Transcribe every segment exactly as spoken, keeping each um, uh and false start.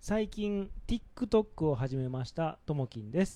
最近 TikTok を始めましたともきんです。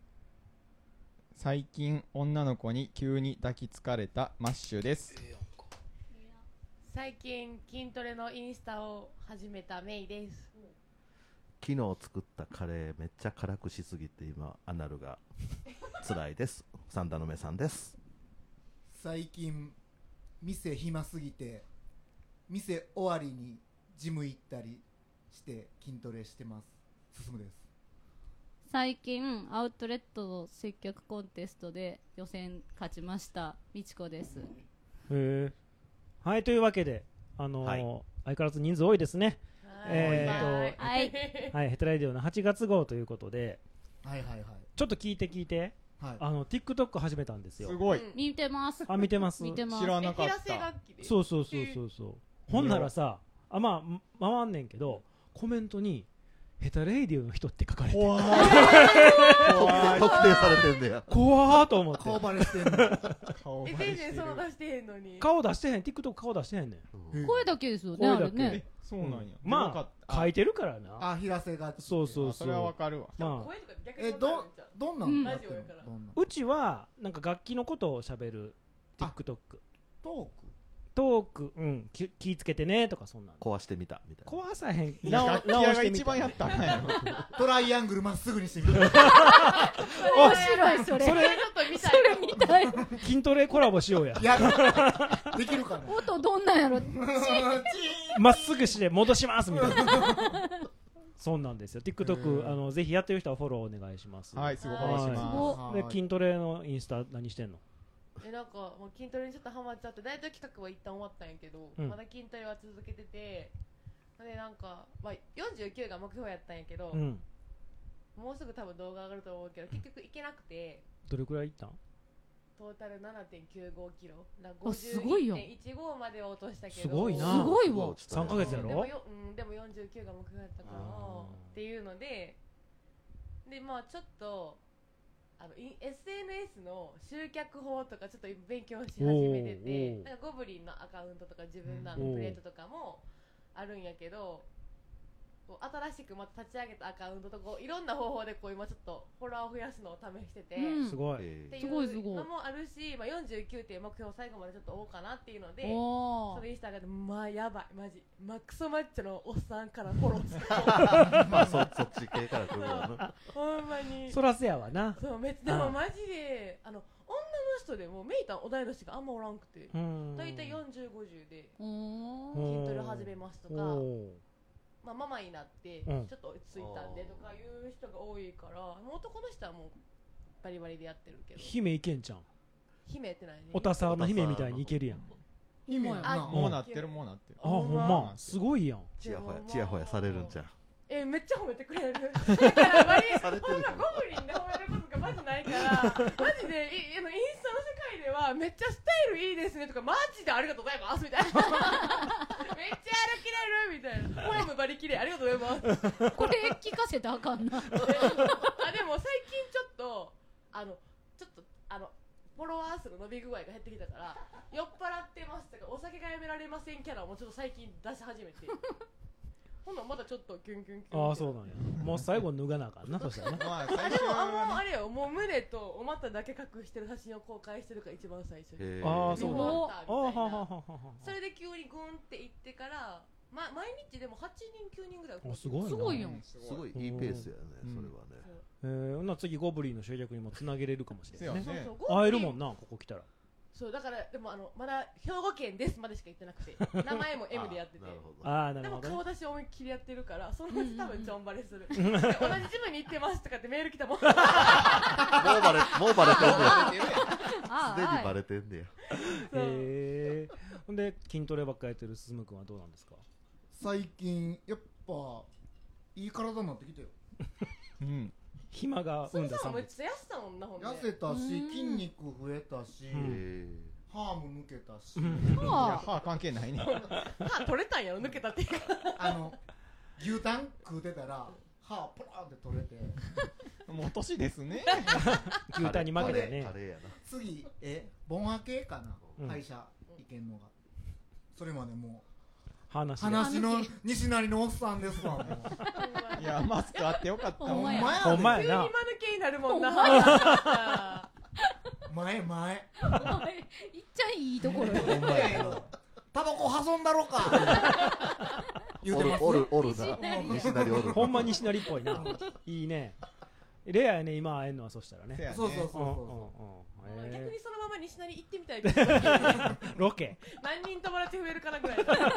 最近女の子に急に抱きつかれたマッシュです。 最近筋トレのインスタを始めたメイです。 昨日作ったカレーめっちゃ辛くしすぎて今アナルが辛いです。サンダの目さんです。 最近店暇すぎて店終わりにジム行ったりして筋トレしてます。進むです。 最近アウトレットの接客コンテストで予選勝ちましたみちこです。 へー。はい、というわけで、あのーはい、相変わらず人数多いですね。えーと、 はい、 はい、ヘテライディオのはちがつ号ということで、 はいはいはい、 ちょっと聞いて聞いて、はい、あの TikTok 始めたんですよ。 すごい。 見てます。 あ、見てます。 見てます。 知らなかった。 そうそうそうそうそう。ほんならさ、あ、まあ回んねんけど、コメントにヘタレイディオの人って書かれてる。 特定されてんだよ。 怖ーと思って。 顔バレしてんの。 え、全然その出してへんのに。 顔出してへん。TikTok 顔出してへんねん。声だけですよね。あれね。 そうなんや。 まあ書いてるからな。 あ、平瀬が。 そうそうそう。 それはわかるわ。 まあ。え、どどんなんラジオやから。 うちはなんか楽器のことを喋る TikTok。 トーク。 トーク、うん、気ぃつけてねとかそんなん壊してみたみたいな。 壊さへん。 直してみた。一番やったね。 トライアングルまっすぐにしてみた。 面白いそれ。 それちょっと見たい。 それ見たい。 筋トレコラボしようや。 やできるかな。 音どんなんやろ。 まっすぐして戻しますみたいな。そうなんですよ。TikTok あのぜひやってる人はフォローお願いします。 はい、すぐフォローします。 で筋トレのインスタ何してんの？ え、なんかもう筋トレにちょっとハマっちゃって、ダイエット企画は一旦終わったんやけど、うん、まだ筋トレは続けてて、でなんか、まあ、よんじゅうきゅうが目標やったんやけど、うん、もうすぐ多分動画上がると思うけど結局いけなくて、 どれくらいいったん？ トータル ななてんきゅうごキロ、 すごいよ。 ごじゅういってんいちご までは落としたけど、 すごいな。 すごいわ。 さんかげつやろ？ でもよ、うん、でもよんじゅうきゅうが目標やったからっていうので、でまあちょっとあの エスエヌエス の集客法とかちょっと勉強し始めてて、なんかゴブリンのアカウントとか自分のプレートとかもあるんやけど、こう新しくまた立ち上げたアカウントとこういろんな方法でこう今ちょっとフォロワーを増やすのを試してて、 うん、 すごいっていうのもあるし、まあ、よんじゅうきゅうっていう目標を最後までちょっと追おうかなっていうので、それインスタがまあやばいマジマックソマッチョのおっさんからフォローしてまあ そ, そっち系から来るわな。 ほんまにそらせやわな。 そうめっちゃでもマジであの女の人でもメイタン同い年があんまおらんくて、だいたいよんじゅう、ごじゅうで筋トレ始めますとか、まあ、ママになってちょっと落ち着いたんでとかいう人が多いから、もう男の人はもうバリバリでやってるけど。 姫いけんじゃん。 姫ってないね。 おたさの姫みたいにいけるやん。 姫やな。 もうなってるもうなってる。 あ、ほんますごいやん。 チヤホヤチヤホヤされるんじゃん。 え、めっちゃ褒めてくれる。だからバリほんなゴブリンで褒めることがマジないからマジでいあのインスタの世界ではめっちゃスタイルいいですねとかマジでありがとうございますみたいなめっちゃ歩きれるみたいな、フォームバリ綺麗ありがとうございますこれ聞かせたらあかんな。 あでも最近ちょっとあのちょっとあのフォロワー数の伸び具合が減ってきたから酔っ払ってますとかお酒がやめられませんキャラもちょっと最近出し始めてほんならまだちょっとキュンキュンキュン。 ああ、そうなんや。もう最後脱がなあかんなそしたらな。 まあ、あでもあもうあれよ、もう胸とお股だけ隠してる写真を公開してるから一番最初に。 ああ、そうなんや。 それで急にグンっていってから、ま、毎日でもはちにんきゅうにんぐらい。 あ、すごいな。 すごいよ。 すごいいいペースやね、それはね。 えー、ほんなら次ゴブリンの集客にもつなげれるかもしれないね。 そうそうそう会えるもんな、ここ来たら。 そうだからでもあのまだ兵庫県ですまでしか言ってなくて名前も エム でやっててああなるほど、ね、 でも顔出し思いっきりやってるからそのうち多分ちょんバレする同じジムに行ってますとかってメール来たもんもうバレもうバレてんねやすでにバレてんねや。 へえ。ほんで筋トレばっかやってるすむくんはどうなんですか？ 最近やっぱいい体になってきたようん暇が生んださんめっちゃ痩せたもんな。ほんで痩せたし筋肉増えたし、歯も抜けたし、 歯関係ないね。 歯取れたんやろ抜けたっていうかあの牛タン食うてたら歯ポラーって取れてもう年ですね牛タンに負けたね。 次え盆明けかな、歯医者行けんのがそれまでもう話が話の西成のおっさんですわもういやマスクあってよかったほんまややほんまやな急に間抜けになるもんなほんま前前お前いっちゃんいいところよほんまやなタバコ挟んだろか言うてますおるおるおるな西成西成おるほんま西成っぽいないいねレアやね今会えんのはそしたらねせやねそうそうそううんうんそうんへ逆にそのまま西成行ってみたいですーロケ何人友達増えるかなぐらい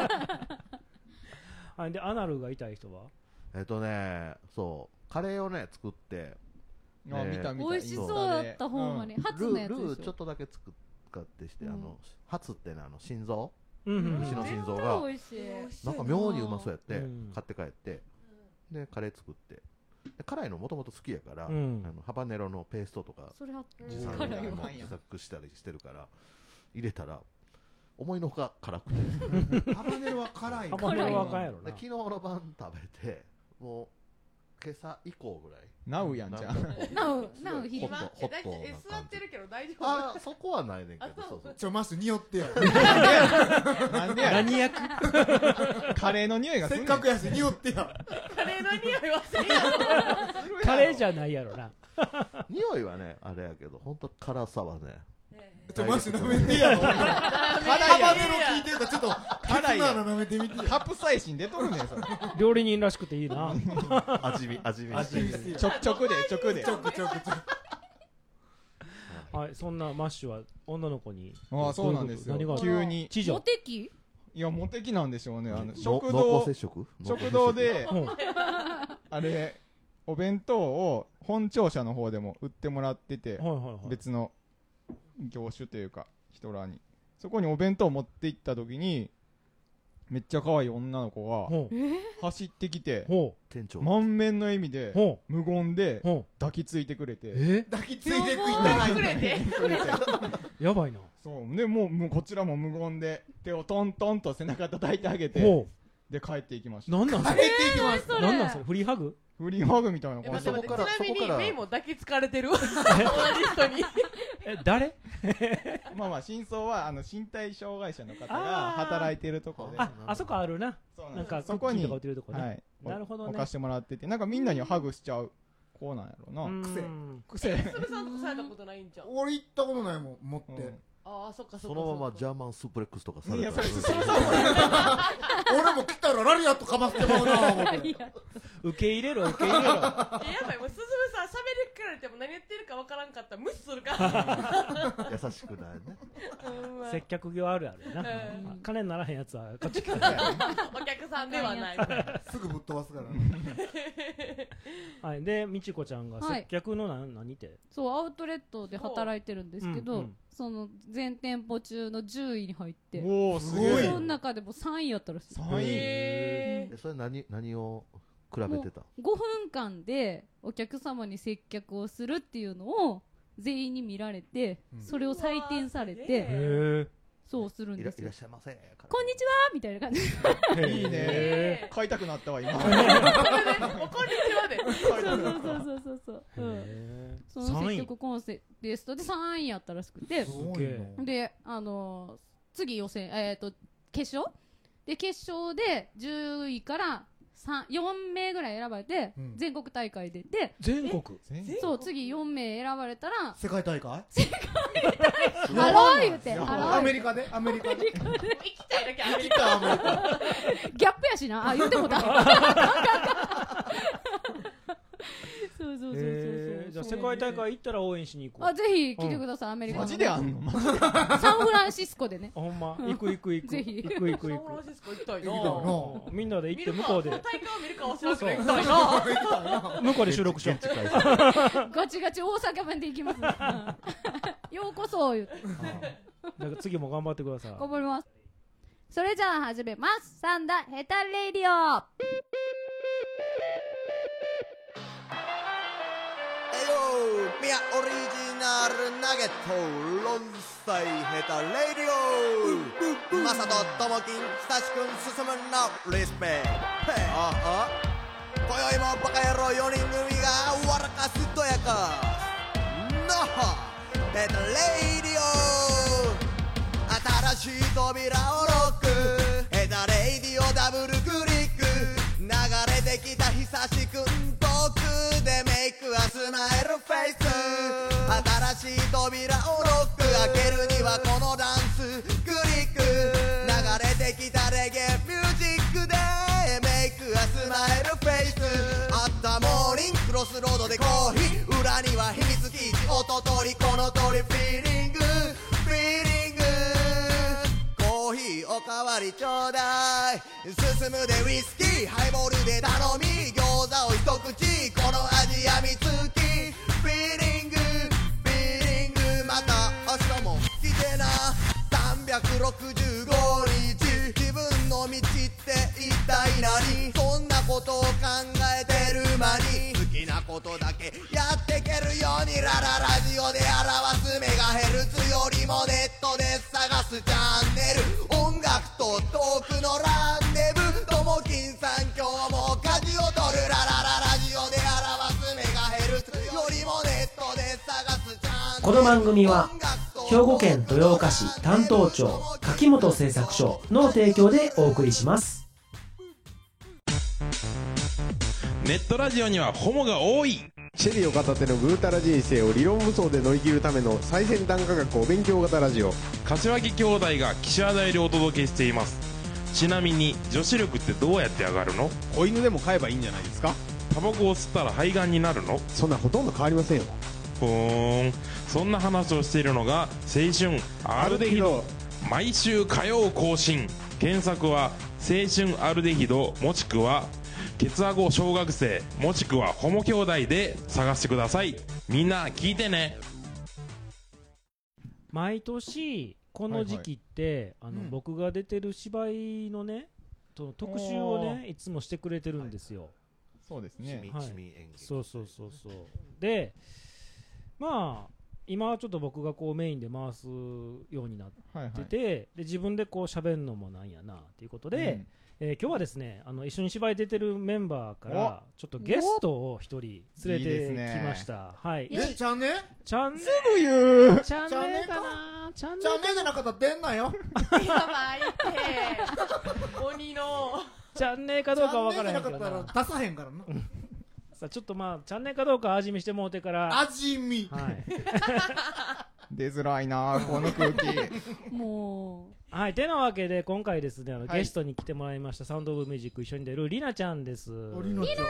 あでアナルが痛い人はえっとねそうカレーをね作ってあ見た見た美味しそうだったほんまに初ルのやつールーでしょちょっとだけ作ってして、 うんあの初ってねあの心臓うんうん牛の心臓が絶対美味しいなんか妙にうまそうやって、 うん買って帰ってでカレー作ってで辛いのもともと好きやから、 うんあのハバネロのペーストとかそれは自産辛いわわも自作したりしてるから入れたら思いのほか辛くてハバネロは辛いハバネロはあかんやろなで昨日の晩食べてもう今朝以降ぐらいナウやんじゃんなおなおひホッ今トホットなえ感じ座ってるけど大丈夫あそこはないねんけあそうどそうそうちょマッシュ匂ってよなんでや何役カレーの匂いがすんねんせっかくやし匂ってやカレーの匂いはするやろカレーじゃないやろな匂いはねあれやけど本当辛さはねちょマッシュ舐めてやろ辛いハやバネロ聞いてるからちょっと辛いやケツの穴舐めてみてカプサイシン出とるねんそれ料理人らしくていいな味見味見味見ちょくちょくでちょくでちょくちょくちょくはいそんなマッシュは女の子にああそうなんですよ何がある急に知女モテ期いやモテ期なんでしょうねあのの食濃堂厚接触食堂でうんあれお弁当を本庁舎の方でも売ってもらっててはいはいはい別の業種というか人らにそこにお弁当を持って行った時にめっちゃ可愛い女の子がほう走ってきてほ店長満面の笑みでうほ無言でうほ抱きついてくれてうえ抱きついてくいくたれてくれてやばいなそうでもうもうこちらも無言で手をトントンと背中叩いてあげてほで帰っていきましたうなんなんそ帰ってれいきますそれなんなんそれフリーハグフリーハグみたいなえ感じで待って待ってそこからちなみにそこからメイも抱きつかれてる同じ人にえ誰まあまあ真相はあの身体障害者の方があー働いてるとこでああそこあるなそうなんかそこにクッキーとか売ってるとこねはいなるほどね置かしてもらっててなんかみんなにハグしちゃう子なんやろなうん癖癖すぶさんとされたことないんじゃん俺行ったことないもん持って、 うんああそっかそっかそのままジゃャーマンスープレックスとかされいやたらそれそうそう俺も来たらラリアットかまってまうな思って受け入れろ受け入れろやばいもうすずめさん喋りかかれても何言ってるかわからんかったら無視するから優しくないねうんまあ接客業あるあるなうん金にならへんやつはこっち来たお客さんではないすぐぶっ飛ばすからねはいでみちこちゃんがはい接客の何何ってそうアウトレットで働いてるんですけど、 うんうんその全店舗中のじゅういに入っておおすごいすごいその中でもさんいやったらしいさんいへえそれ何何を比べてたごふんかんでお客様に接客をするっていうのを全員に見られて、 うんそれを採点されてうわーすげえへそうするんいらですよいらっしゃいませこんにちはみたいな感じでえいいねへ買いたくなったわ今これでおこんにちはでそうそうそうそうそうそう、うん、 へその接客コンテストでさんいやったらしくてすごいなであのー次予選えっ、と決勝で決勝でじゅういからさんよんめいぐらい選ばれて、 うん全国大会出て全国そう次よんめい選ばれたら世界大会ハロー言ってやばいハローアメリカでアメリカで行きたいだけアメリ来たアメリカギャップやしなあ言ってもだそうそうそうそうへーじゃあ世界大会行ったら応援しに行こうあぜひ来てください、アメリカのマジであんのマジでサンフランシスコでねあほんま行く行く行くぜひ行く行く行サンフランシスコ行きたいな行きたいなくみんなで行って見るか向こうでその大会を見るかは知らんけど行きたいな向こうで収録しよう現地開催ガチガチ大阪弁で行きます、うんようこそ言ってだから次も頑張ってください頑張りますそれじゃあ始めますサンダヘタレディオミヤオリジナルナゲット論裁ヘタレディオマサとトモキン久しくん進むのリスペクトああ今宵もバカ野郎よにん組が笑かすとやかノッヘタレディオ新しい扉をロックヘタレディオれてきた久しくん遠くでメイクはスマイルフェイス新しい扉をロック開けるにはこのダンスクリック流れてきたレゲエミュージックでメイクはスマイルフェイスあったモーニングクロスロードでコーヒー裏には秘密基地音取りこの通りフィーリングフィーリングコーヒーおかわりちょうだい進むでウイスキーハイボールで頼み餃子を一口この味やみつきフィーリングフィーリングまた明日も来てなさんびゃくろくじゅうごにち自分の道って一体何そんなことを考えてる間に好きなことだけやってけるようにラララジオで表すメガヘルツよりもネットで探すチャンネル音楽とトークのランデブともきんさん今日も舵を取るララララジオで表すメガヘルツよりもネットで探すチャンネルこの番組は兵庫県豊岡市担当庁柿本製作所の提供でお送りします。 ネットラジオにはホモが多い。 シェリーを片手のぐうたら人生を理論武装で乗り切るための最先端科学お勉強型ラジオ。 柏木兄弟が岸和田よりお届けしています。ちなみに女子力ってどうやって上がるの？ 子犬でも飼えばいいんじゃないですか？ タバコを吸ったら肺がんになるの？ そんなほとんど変わりませんよ。 ふーん、そんな話をしているのが青春アルデヒド。毎週火曜更新。検索は青春アルデヒドもしくはケツアゴ小学生もしくはホモ兄弟で探してください。みんな聞いてね。 毎年この時期って、はいはい、あの、うん、僕が出てる芝居のねと特集をねいつもしてくれてるんですよ、はい、 そうですね、 はい、そうそうそうそうでまあ今はちょっと僕がこうメインで回すようになってて、はいはい、で自分でこう喋るのもなんやなっていうことで、うんえー、今日はですねあの一緒に芝居出てるメンバーからちょっとゲストを一人連れてきました。いいね、はい。 え、ちゃんね？ ちゃんね？ すぐ言う。 ちゃんねかな？ちゃんねじゃなかったら出んなよ。 やばいって鬼のちゃんねかどうかわからへんからな。ちゃんねじゃなかったら出さへんからな。 さあちょっとまあちゃんねかどうか味見してもうてから。 味見。 はい。 出づらいなこの空気。 もう。 はい、てなわけで今回ですねあの、はい、ゲストに来てもらいましたサウンドオブミュージック一緒に出るりなちゃんです。 りなちゃん。 え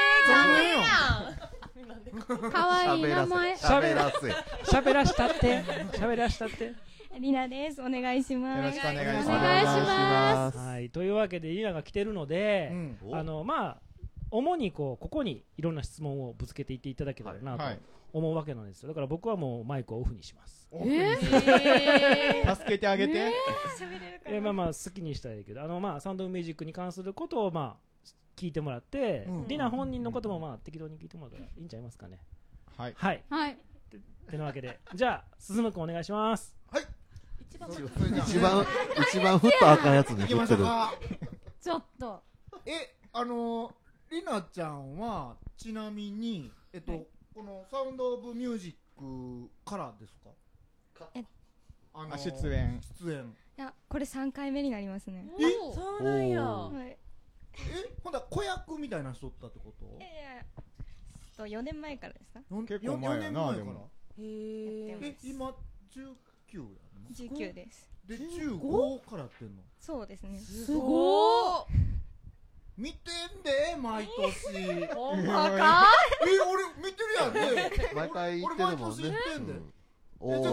ー、かわいい名前。 喋らせ。 喋らしたって。喋らしたって。 りなです。お願いします。 よろしくお願いします。 お願いします。 はい、というわけでりなが来てるので、うん、あのまあ主にこうここにいろんな質問をぶつけていっていただけたらなと思うわけなんですよ。だから僕はもうマイクをオフにします。 えー、 助けてあげて。 えー、喋れるかな。 えまあまあ好きにしたらいいけど、あのまあサウンドミュージックに関することをまあ聞いてもらって、うん、りな本人のこともまあ適当に聞いてもらったらいいんちゃいますかね。 はいはいはい。 てなわけでじゃあ進くんお願いします。 はい。 一番一番一番振ったあかんやつに振ってる。 ちょっと。 えあのりなちゃんはちなみにえっと、はい、このサウンドオブミュージックからですか？ えあのー、出演出演いやこれさんかいめになりますね。 えそうなんや、はい、 えほんだ子役みたいな人だってこと？ えー、とよねんまえからですか？ 結構前やな。でもへーえ今じゅうきゅうやんな。 じゅうきゅうです。 でじゅうごからやってんの？ そうですね。 すごー見てんで毎年。 ほんまか？ え俺見てるやんね。 毎回言ってるもんね。 俺毎年言ってんで。 おー。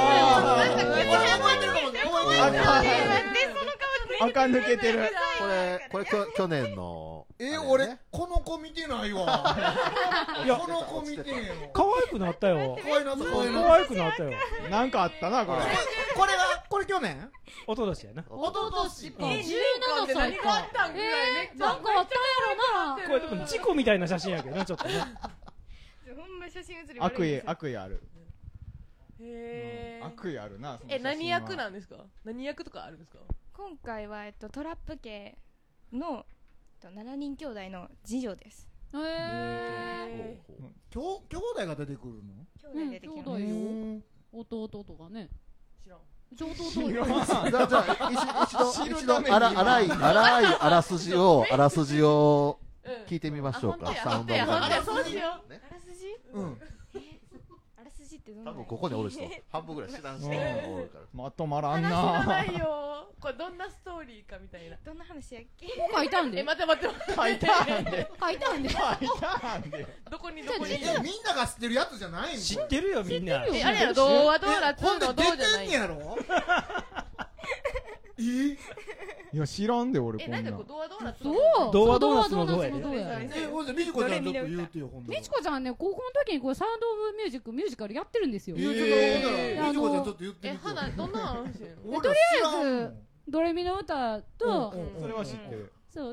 あかん抜けてる。 これこれきょ去年の。 え俺この子見てないわ。いやこの子見てんよ。 可愛くなったよ。 可愛くなった。 可愛くなったよ。 なんかあったなこれ。 これはこれ去年？ おととしやな。 おととしか。 えじゅうななさいか。 なんかあったやろな。 これでも事故みたいな写真やけどなちょっとね。 ほんま写真写り悪意悪意ある。 へー、 悪意あるな。 え何役なんですか？何役とかあるんですか？ 今回はえっとトラップ系のしちにん兄弟の次女です。 へえ。 兄弟が出てくるの？ 兄弟出てきます。 兄弟よ。弟とかね。 知らん。 弟じゃあじゃあ一度一度あら荒い荒いあらすじをあらすじを聞いてみましょうか。サウンド本当やそうしよう。 あらすじ？ うん。 あらすじってどんな？ 多分ここにおる人半分ぐらい知らん人おるから。 まとまらんな。 話知らないよ。これどんなストーリーかみたいな。 どんな話やっけ？ 書いたんで。 え待って待って。 書いたんで。 書いたんで。 書いたんで。 どこにどこに。 みんなが知ってるやつじゃないの？ 知ってるよみんな。 えあれやろ童話ドーナツのどうじゃない。 出てんやろ？え？ いや知らんで俺こんな。 えなんで童話ドーナツ？ そう。 童話ドーナツのどうやね。 えほんでみちこちゃんちょっと言うてよほんで。 みちこちゃんね高校の時にこれサウンドオブミュージックミュージカルやってるんですよ。 言うてるほんならみちこちゃんちょっと言ってみて。 え花どんな話？ とりあえずドレミの歌とそれは知ってる。 そう。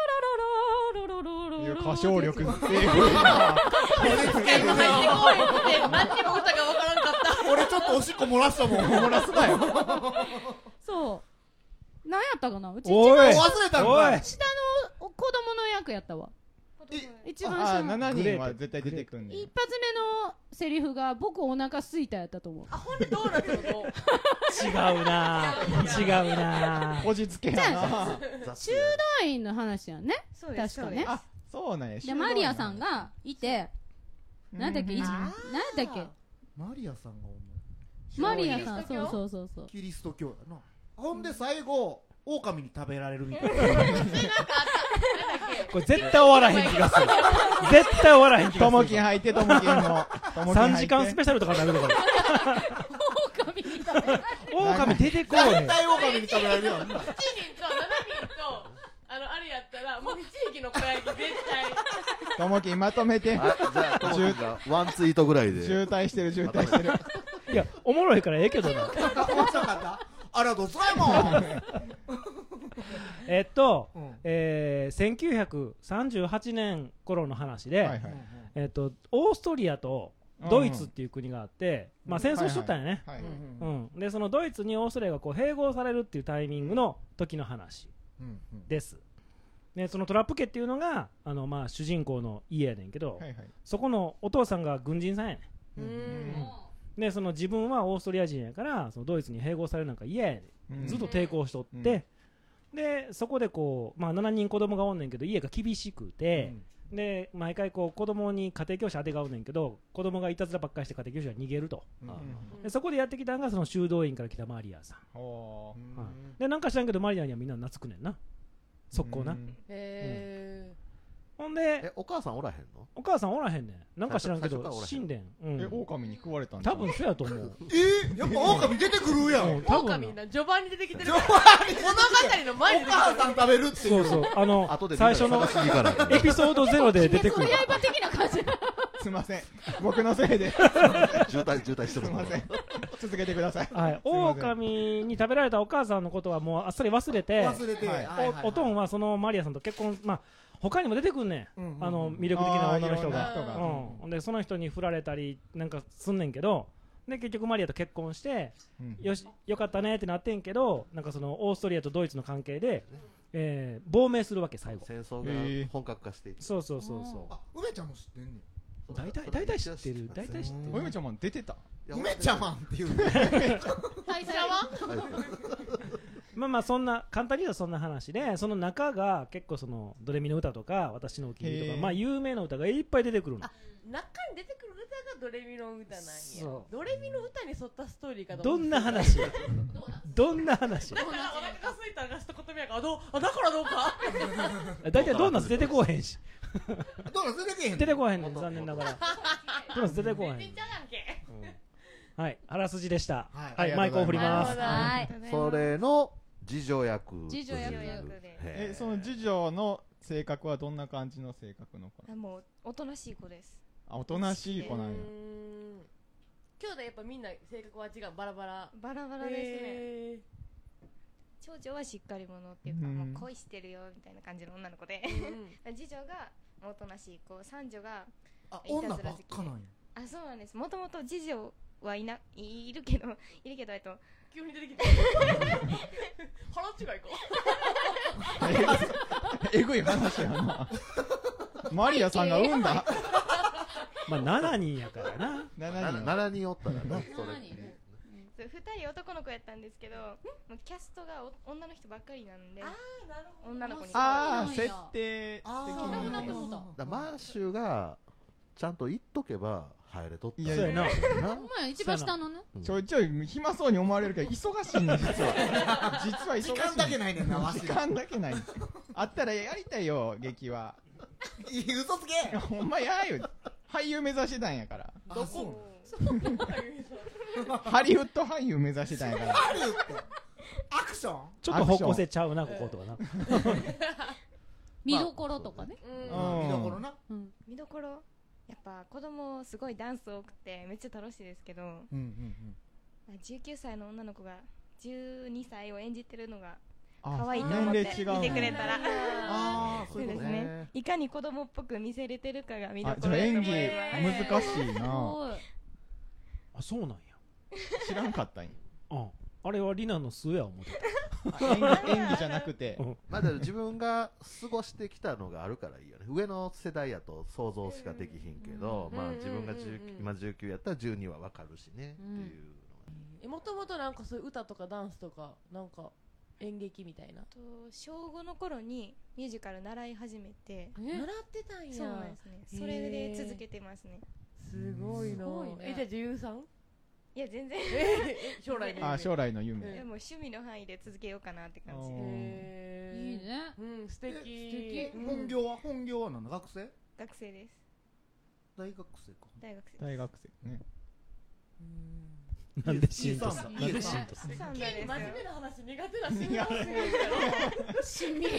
いや歌唱力ってえぐいな。入ってこいって何にも歌がわからんかった。 俺ちょっとおしっこ漏らしたもん。漏らすなよ。 そう。何やったかな。うちおい忘れたんかい。 下の子供の役やったわ。一番下の。 あななにんは絶対出てくんね。 一発目のセリフが僕お腹すいたやったと思う。 あほんでドーナツのどう？ 違うな違うなこじつけやな。 修道院の話やね。 そうです確かね。 あそうなんや。 でマリアさんがいて、なんだっけ、なんだっけ。 マリアさんがおんの。 マリアさん、そうそうそうそう。 キリスト教やな。ほんで最後狼に食べられるみたいな。 これ絶対終わらへん気がする。絶対終わらへん気がする。 ともきん入ってともきんも。 三時間スペシャルとかなるとか。 狼に食べられる。 狼出てこうへん。 絶対狼に食べられるよ。 しちにんとななにんとあのあれやったらもう地域の小焼き絶対。 ともきんまとめて。 じゃあともきんがワンツイートぐらいで。 渋滞してる渋滞してる。 いやおもろいからええけどな。 ありがとうございます。 えっと、えー、せんきゅうひゃくさんじゅうはちねん頃の話で、はいはい、えっとオーストリアとドイツっていう国があって、うん、まあ戦争しとったんやね。でそのドイツにオーストリアがこう併合されるっていうタイミングの時の話です。でそのトラップ家っていうのがあの、まあ、主人公の家やねんけど、はいはい、そこのお父さんが軍人さんやねん。うんでその自分はオーストリア人やからそのドイツに併合されるなんか嫌やねん、ずっと抵抗しとって、うん、でそこでこう、まあ、ななにん子供がおんねんけど家が厳しくて、うん、で毎回こう子供に家庭教師当てがおんねんけど子供がいたずらばっかりして家庭教師は逃げると、うん、でそこでやってきたのがその修道院から来たマリアさん、うん、でなんか知らんけどマリアにはみんな懐くねんな速攻な、うん、へーほんでえお母さんおらへんの？ お母さんおらへんねん。なんか知らんけど死んでん。 え狼に食われたん？ 多分そうやと思う。 えやっぱ狼出てくるやん。 狼な序盤に出てきてる。物語の前にお母さん食べるっていう。 そうそうあの最初のエピソードゼロで出てくる。 刃的な感じ。 すみません僕のせいで渋滞渋滞してる。 すみません続けてください。 はい。狼に食べられたお母さんのことはもうあっさり忘れて。 忘れて。 おおとんはそのマリアさんと結婚まあ。他にも出てくんねん、うんうん、あの魅力的な女の人が、うん、でその人に振られたりなんかすんねんけどで結局マリアと結婚して、うん、よしよかったねってなってんけどなんかそのオーストリアとドイツの関係で、えー、亡命するわけ最後戦争が本格化していってそうそうそうそうあ梅ちゃんも知ってんねん大体大体知ってる大体知ってる梅ちゃんも出てた梅ちゃんっていう大ちゃんはまあまあそんな簡単に言うとそんな話でその中が結構そのドレミの歌とか私のお気に入りとかまあ有名な歌がいっぱい出てくるの。 あ中に出てくる歌がドレミの歌なんや。ドレミの歌に沿ったストーリーかどんな話どんな話だからお腹が空いたら一言目やからどうあだからどうか大体ドーナツ出てこうへんしドーナツ出てけへん出てこうへんねん残念ながらドーナツ出てこうへんはい、あらすじでした。はい、マイクを振ります。 それの次女役。 次女役で。 え、その次女の性格はどんな感じの性格の子？ もうおとなしい子です。 あ、おとなしい子なんや。 兄弟やっぱみんな性格は違うバラバラ。 バラバラですね。長女はしっかり者っていうかもう恋してるよみたいな感じの女の子で、次女がおとなしい子、三女がいたずら好き。 あ、そうなんです。もともと次女はいないるけどいるけどえっと急に出てきた腹違いかえぐい話やなマリアさんが産んだまあななにんやからなななにんおったらなそれふふたり男の子やったんですけど、もうキャストがお女の人ばっかりなんで、 あーなるほど女の子にああ設定的あにーなるほどだマーシュがちゃんと言っとけば入れとった。 いやいやなほんまや一番下のねちょいちょい暇そうに思われるけど忙しいね実は実は忙しい時間だけないねんなわし時間だけないあったらやりたいよ劇は嘘つけほんまやよ俳優目指してたんやからどこハリウッド俳優目指してたんやからハリウッドアクションちょっと方向性ちゃうなこことかな見どころとかね見どころな見どころやっぱ子供すごいダンス多くてめっちゃ楽しいですけど、 うんうんうん、 じゅうきゅうさいの女の子がじゅうにさいを演じてるのがあ可愛いと思って年齢違う見てくれたらあーそういうことねですねいかに子供っぽく見せれてるかが見どあころだとじゃあ演技思います難しいなあそうなんや知らんかったんやああれはリナの末や思ってあ演技演技じゃなくてまあでも自分が過ごしてきたのがあるからいいよね。上の世代やと想像しかできひんけど、まあ自分がじゅうきゅう今じゅうきゅうやったらじゅうには分かるしね、 うんっていうえもともとなんかそういう歌とかダンスとかなんか演劇みたいなと小ごの頃にミュージカル習い始めて習ってたんやそうなんですねそれで続けてますねすごいなすごいねえじゃあ女優さんいや全然え将来のあ将来の夢でも趣味の範囲で続けようかなって感じへーいいねうん素敵えうん本業は本業は何だ学生学生です大学生か大学生大学生ねなんでシーンとさいいさなんでシーンとさそうなんですよ真面目な話苦手なし苦手しみ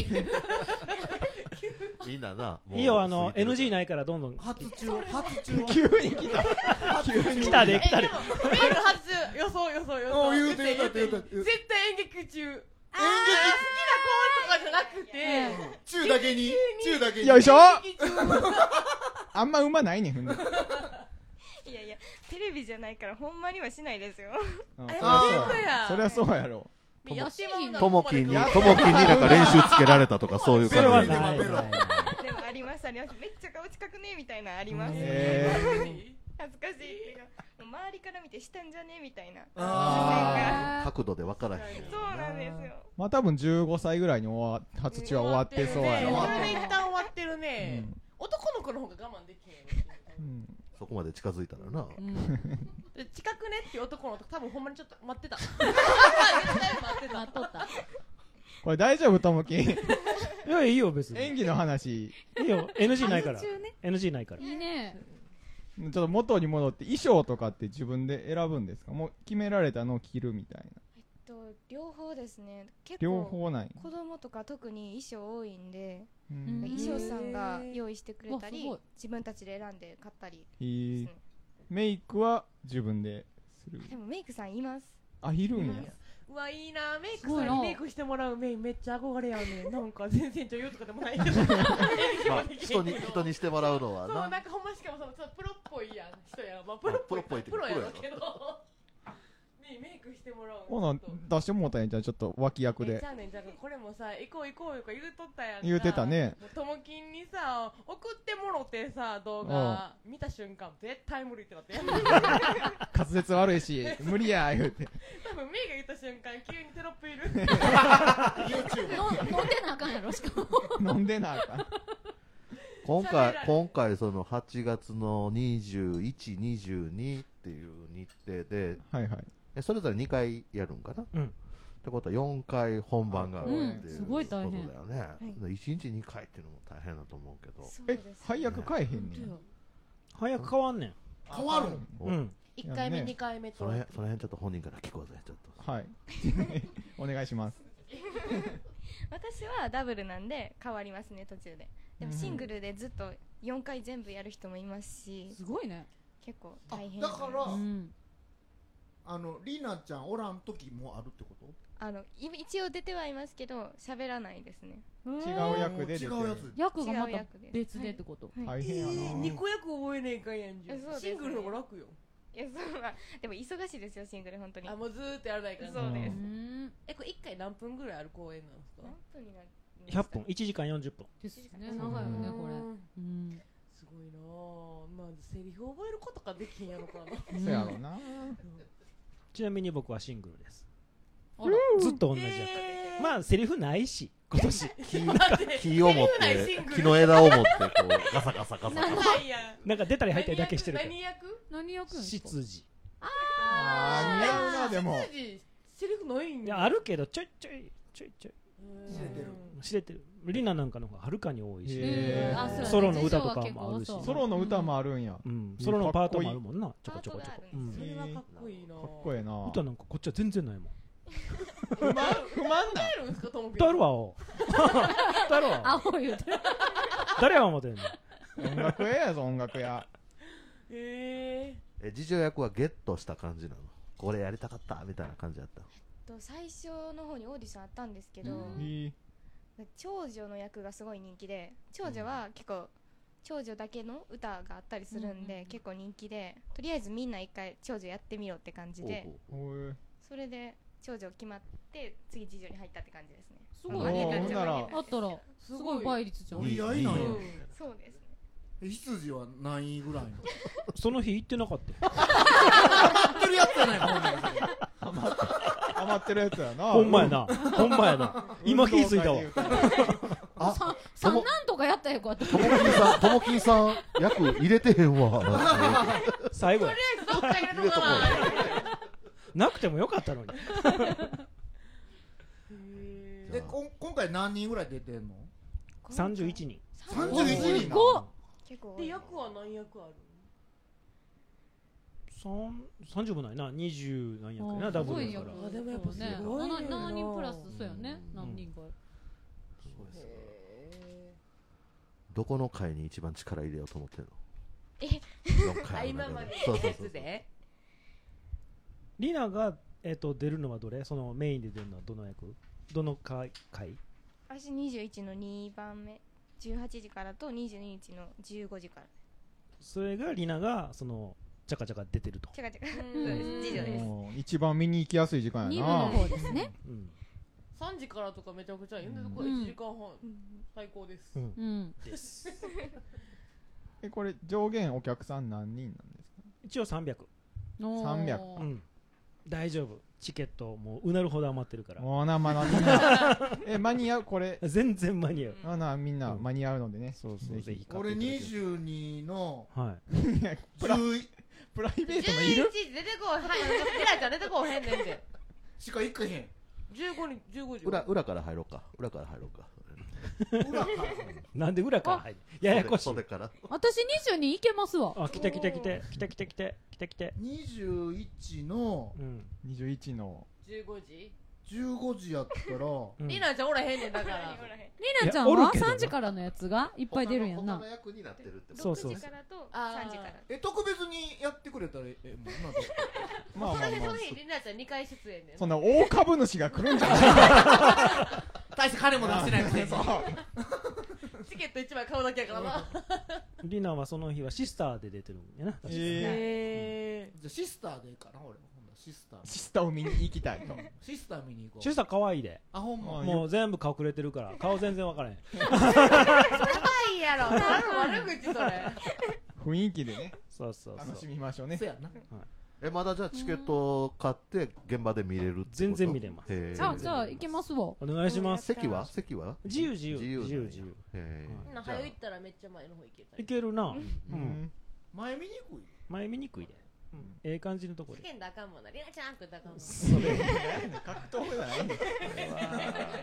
みんなな、もういいよあの過ぎてるエヌジー ないからどんどん初中初中急に来た急に来たで来たでえでもメール初予想予想予想あ言うて言うて言うて絶対演劇中演劇好きな子とかじゃなくて中だけに中だけによいしょ演劇中あんま馬ないねんふんでいやいやテレビじゃないからほんまにはしないですようんあそりゃそうそりゃそうやろやってまうなともきんにやともきんになんか練習つけられたとかそういうそれは感じでないないでもありますありますめっちゃ顔近くねみたいなありますへ恥ずかしいっていうかもう周りから見てしたんじゃねみたいなあ角度で分からへんそうなんですよまあ多分じゅうごさいぐらいに終わ初中は終わってそうやろ終わってるねそれで一旦終わってるねうん男の子の方が我慢できへんようんそこまで近づいたらな、 で近くねっていう男の子多分ほんまにちょっと待ってた絶対待ってた待っとったこれ大丈夫ともきんいやいいよ別に演技の話いいよ エヌジー ないから配信中ねエヌジー ないからいいねちょっと元に戻って衣装とかって自分で選ぶんですかもう決められたのを着るみたいなえっと両方ですね結両構方ない子供とか特に衣装多いんでうん衣装さんが用意してくれたりわすごい自分たちで選んで買ったりへーですねメイクは自分でするでもメイクさんいますあいるんやうわいいなメイクすごいなさんにメイクしてもらうメイめっちゃ憧れやねんなんか全然女優とかでもないけどまあ、人に人にしてもらうのはそうななんかほんましかもそのちょっとプロっぽいやん人やんまあプロっぽいプロっぽいってプロやろプけどメイメイクしてもらうほな出してもうたんやじゃあちょっと脇役でえじゃあねんじゃあこれもさ行こう行こうよか言うとったやんか言うてたねもうともきんにさ送ってもろてさ動画見た瞬間絶対無理ってなって滑舌悪いし無理や言うて多分メイが言った瞬間急にテロップいるの飲んでなあかんやろしかも飲んでなあかん今回今回そのはちがつのにじゅういち、にじゅうにっていう日程で、 はいはいえそれぞれにかいやるんかな、 うんってことはよんかい本番があるっていううんすごい大変ことだよね、いちにちにかいっていうのも大変だと思うけどえ配役変えへんねん早く変わんねん変わるんおうんいっかいめねにかいめとその辺その辺ちょっと本人から聞こうぜちょっとはいお願いします私はダブルなんで変わりますね途中ででもシングルでずっとよんかい全部やる人もいますしすごいね結構あ大変だからうんあのリナちゃんおらん時もあるってことあのい一応出てはいますけど喋らないですね違う役で出てる違うやつ役がまた違う役で別でってこと大変やなにこ役覚えねえかんやんじゃんえそうですねシングルの方が楽よいやそうはでも忙しいですよシングル本当にあもうずーっとやらないからそうですうんえこれいっかい何分ぐらいある公演なんですか何分になるひゃっぷんいちじかんよんじゅっぷんですね長いよねこれうんすごいなぁまあセリフ覚えることかできんやろかなそうやろうなちなみに僕はシングルです。 あらずっと同じ役。まあセリフないし今年木を持って木の枝を持ってこうガサガサガサガサなんか出たり入ったりだけしてるから。 何役？ 何役？ 執事。 ああ似合うなでも。 執事セリフないんいやあるけどちょいちょいちょいちょい知れてる知れてる。リナなんかの方がはるかに多いし、 へーソロの歌とかもあるし、 ソロの歌もあるんや。 うん、ソロのパートもあるもんな。ちょこちょこちょこ。 それはかっこいいな。 かっこええな。 歌なんかこっちは全然ないもん。 不満不満だ。 歌るわお。歌るわ。 青言うて。 誰が思ってんの。 音楽屋やぞ音楽屋。 へえ。次女役はゲットした感じなの？これやりたかったみたいな感じだった。 と最初の方にオーディションあったんですけど、長女の役がすごい人気で、長女は結構長女だけの歌があったりするんで、結構人気で、とりあえずみんな一回長女やってみようって感じで、それで長女決まって次次女に入ったって感じですね。 すごいね。あったらすごい倍率じゃん。 お似合いなんや。 そうですね。 羊は何位ぐらいの？ その日行ってなかった。 余ってるやつやないか。 余ってるやつやな。 ほんまやな。ほんまやな。今気づいたわ。 あ、さ、三なんとかやったよこうやって。 ともきんさん、ともきんさん役入れてへんわ。 最後や。 とりあえずどっか入れとかな。なくてもよかったのに。 でこ今回何人ぐらい出てんの？ 三十一人。 三十一人。 すごっ。 で役は何役ある？ 三三十もないな。二十何役なダブルだから。 あでもやっぱすごいね。 七人プラスそうやね。何人か。 そうです。どこの回に一番力入れようと思ってるの？ え？今までそうそうそう。 リナがえっと出るのはどれ？そのメインで出るのはどの役？どの回？ 私にじゅういちのにばんめ、じゅうはちじからとにじゅうににちのじゅうごじから。 それがリナがそのチャカチャカ出てると。 チャカチャカ。そうです。次女です。 一番見に行きやすい時間やな。 にぶの方ですね。 さんじからとかめちゃくちゃいいんで、これいちじかんはん最高です。 うんです。 えこれ上限お客さん何人なんですか？ 一応さんびゃく。 さんびゃく。 うん。大丈夫。チケットもううなるほど余ってるから。 もうなまだみんなえ間に合うこれ全然間に合う。 あなみんな間に合うのでね。 そうそうぜひ。 俺にじゅうにのはいプラプライベートもいる？ じゅういち出てこうはい。ミラちゃん出てこうへんねんで。 しか行くへん。 じゅうごにじゅうごじ。 裏裏から入ろうか。裏から入ろうか。 なんで裏から入る？ややこしい。 袖から。 私にじゅうに行けますわ。 あ来て来て来て来て来て来て来て来て。 にじゅういちのにじゅういちのじゅうごじ。 じゅうごじやったらリナちゃんおらへんねんだから。 リナちゃんはさんじからのやつがいっぱい出るんやんな。 他の役になってるってそうそう。 ろくじからとさんじから。 え特別にやってくれたらえもうなんかまあまあまあ。 その日リナちゃんにかい出演ねん。 そんな大株主が来るんじゃない？ 大して金も出してないくせに。 チケットいちまい買うだけやからな。 リナはその日はシスターで出てるんやな。 へえ。 じゃシスターでいいかな俺。シスターシスターを見に行きたいと。 シスター見に行こう。 シスター可愛いで。 あほんま。 もう全部隠れてるから顔全然分からへん。 可愛いやろ。悪口それ。 雰囲気でね。 そうそうそう。 楽しみましょうね。 そうやな。 えまだじゃあチケットを買って現場で見れるってこと？ 全然見れます。 あじゃあ行けますわ。 お願いします。 席は席は？ 自由自由自由自由自由。 へえ。な早行ったらめっちゃ前の方行けた。 いけるな。 うん。 前見にくい。 前見にくいで。ええ感じのとこで。 試験だあかんもんな。リナちゃんって言ったらあかんもん。 それ格闘じゃないんだよ。 リナちゃんや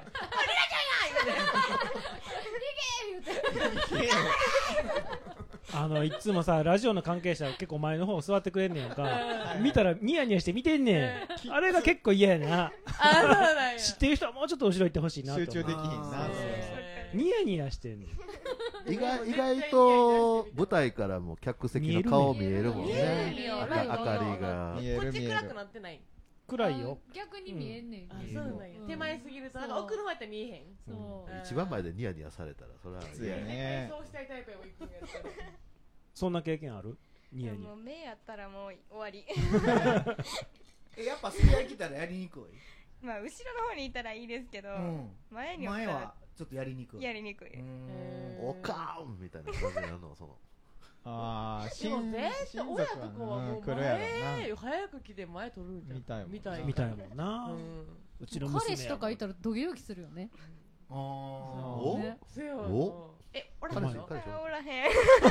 言うて。 あのいつもさラジオの関係者結構前の方座ってくれんねんか。見たらニヤニヤして見てんねん。あれが結構嫌やな。 あそうなんや。 知ってる人はもうちょっと後ろ行ってほしいなと。 集中できひんな。 ニヤニヤしてんねん。 意外意外と舞台からも客席の顔見えるもんね。明かりが見える見える。 暗くなってない。 暗いよ。 逆に見えんねん。 あそうなんや。手前すぎるとなんか奥の方やったら見えへん。 そう一番前でニヤニヤされたらそれは嫌やね。 そうしたいタイプやもんいつもやったら。 そんな経験ある？ニヤニヤ。 もう目やったらもう終わり。 えやっぱすき焼きたらやりにくい。 まあ後ろの方にいたらいいですけど、前に前はちょっとやりにくい。 やりにくい。 おかーんみたいな感じなのその。 ああ、 でも絶対親とかはもう前早く来て前取るんじゃん。 見たいもん見たい見たいもんな。うちの娘彼氏とかいたらドキドキするよね。 ああ。 おおえ、おらへんの？ おらへん。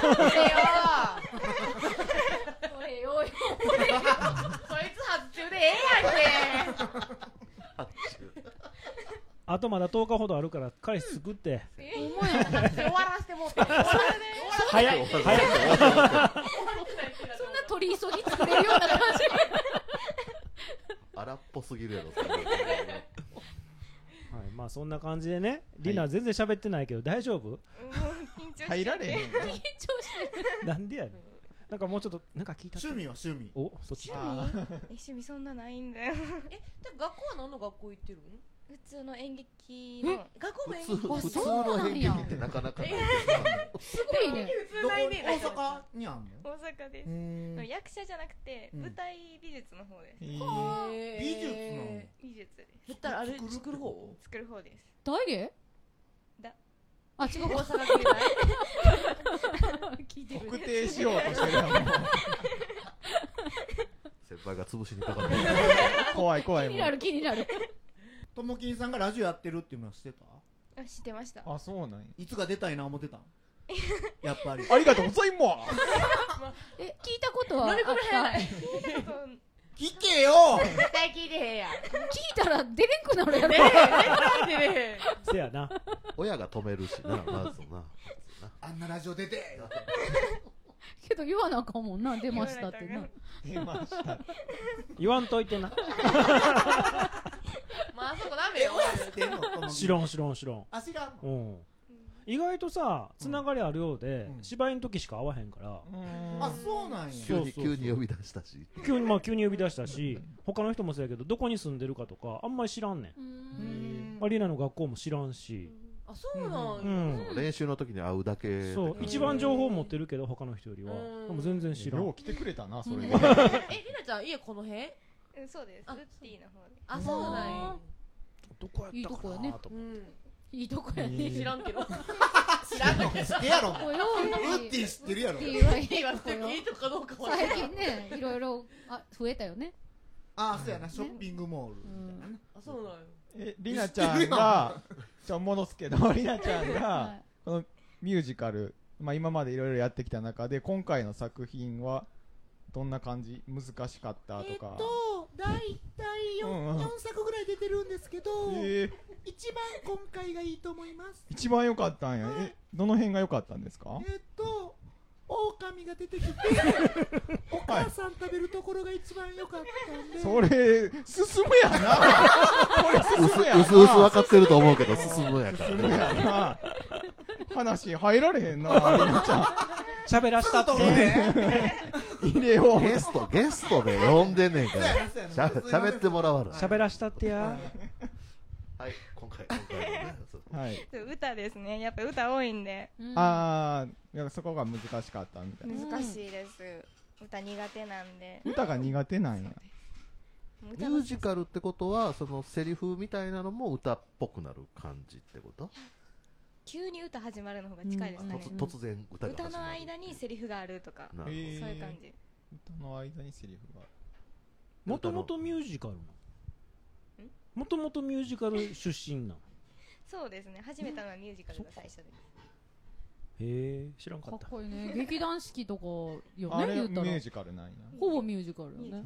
おいおい。そいつ発注でええやんけ。 あとまだとおかほどあるから彼氏作って。 終わらせてもうて。 早い早い。 そんな取り急ぎ作れるような感じ。 荒っぽすぎるやろ。 はい、まあそんな感じでね、リナ全然喋ってないけど大丈夫？ 入られへん。 緊張してる。 なんでやねん。なんかもうちょっとなんか聞いた。 趣味は趣味。 お、そっち。 趣味？趣味そんなないんだよ。 え、で学校は何の学校行ってるの？ 普通の演劇の。 学校も演劇。 普通の演劇ってなかなかない。 すごいね。 普通の演劇。 大阪にあんの？ 大阪です。役者じゃなくて舞台美術の方です。 美術の？ 美術です。 言ったらあれ作る方？ 作る方です。 大芸？ だ。 あ、違う。 大阪芸大？ 聞いてる。 特定しようとしてるやん。 先輩が潰しにかかって怖い怖い。 気になる気になる。 ともきんさんがラジオやってるっていうのは知ってた？ あ、知ってました。 あ、そうなんや。 いつか出たいな思ってたん？やっぱり。 ありがとうございます。 え、聞いたことはあった？ 聞けよ。 絶対聞いてへんやん。 聞いたら出れんくなるやろ。 ねえ、絶対出れへん。 せやな。 親が止めるしな、まずな。 あんなラジオ出て。 けど言わなあかんもんな、出ましたってな。 出ました。 言わんといてな。 まあそこダメよ。 知らん知らん知らん。 あ、知らんの？うん。意外とさ、つながりあるようで、芝居の時しか会わへんから。 あ、そうなんや。 急に急に呼び出したし。 急にまあ急に呼び出したし、他の人もそうやけどどこに住んでるかとかあんまり知らんねん。アリーナの学校も知らんし。 あ、そうなんや。 練習の時に会うだけ。 そう、一番情報持ってるけど他の人よりは。でも全然知らん。 よう来てくれたなそれ。え、 りなちゃん家この辺？ そうです。ウッディの方で。 あ、そうなんや。 どこやったかなと思って。 いいとこやね。 知らんけど。 知らんけど知ってやろ。ウッディ知ってるやろ。 いいとこかどうかは。 最近ね、いろいろあ増えたよね。 あ、そうやな、ショッピングモール。 あ、そうなんや。 え、りなちゃんがちょ戻すけど、りなちゃんがこのミュージカル、まあ今までいろいろやってきた中で今回の作品はどんな感じ？難しかったとか。 えっと、だいたいよんさくぐらい出てるんですけど、一番今回がいいと思います。 一番良かったんや。え、どの辺が良かったんですか？ えっと、狼が出てきてお母さん食べるところが一番良かったんで。 それ進むやな。これ進むやな。 うすうす分かってると思うけど進むやから進むやな。話入られへんな。りなちゃん喋らしたって入れよう。 ゲストゲストで呼んでんねんから喋ってもらわな。 喋らしたってや。 はい、今回今回ね。 はい。 歌ですね。やっぱ歌多いんで。 ああ、そこが難しかったみたいな。 難しいです。歌苦手なんで。 歌が苦手なんや。 ミュージカルってことはそのセリフみたいなのも歌っぽくなる感じってこと？ 急に歌始まるの方が近いですかね。 突然歌が始まる。 歌の間にセリフがあるとか、そういう感じ。 歌の間にセリフがある。 もともとミュージカルな。もともとミュージカル出身な。 そうですね。始めたのはミュージカルが最初です。 へえ、知らんかった。 かっこいいね。劇団四季とかよね。 あれミュージカルなんや。 ほぼミュージカルよね。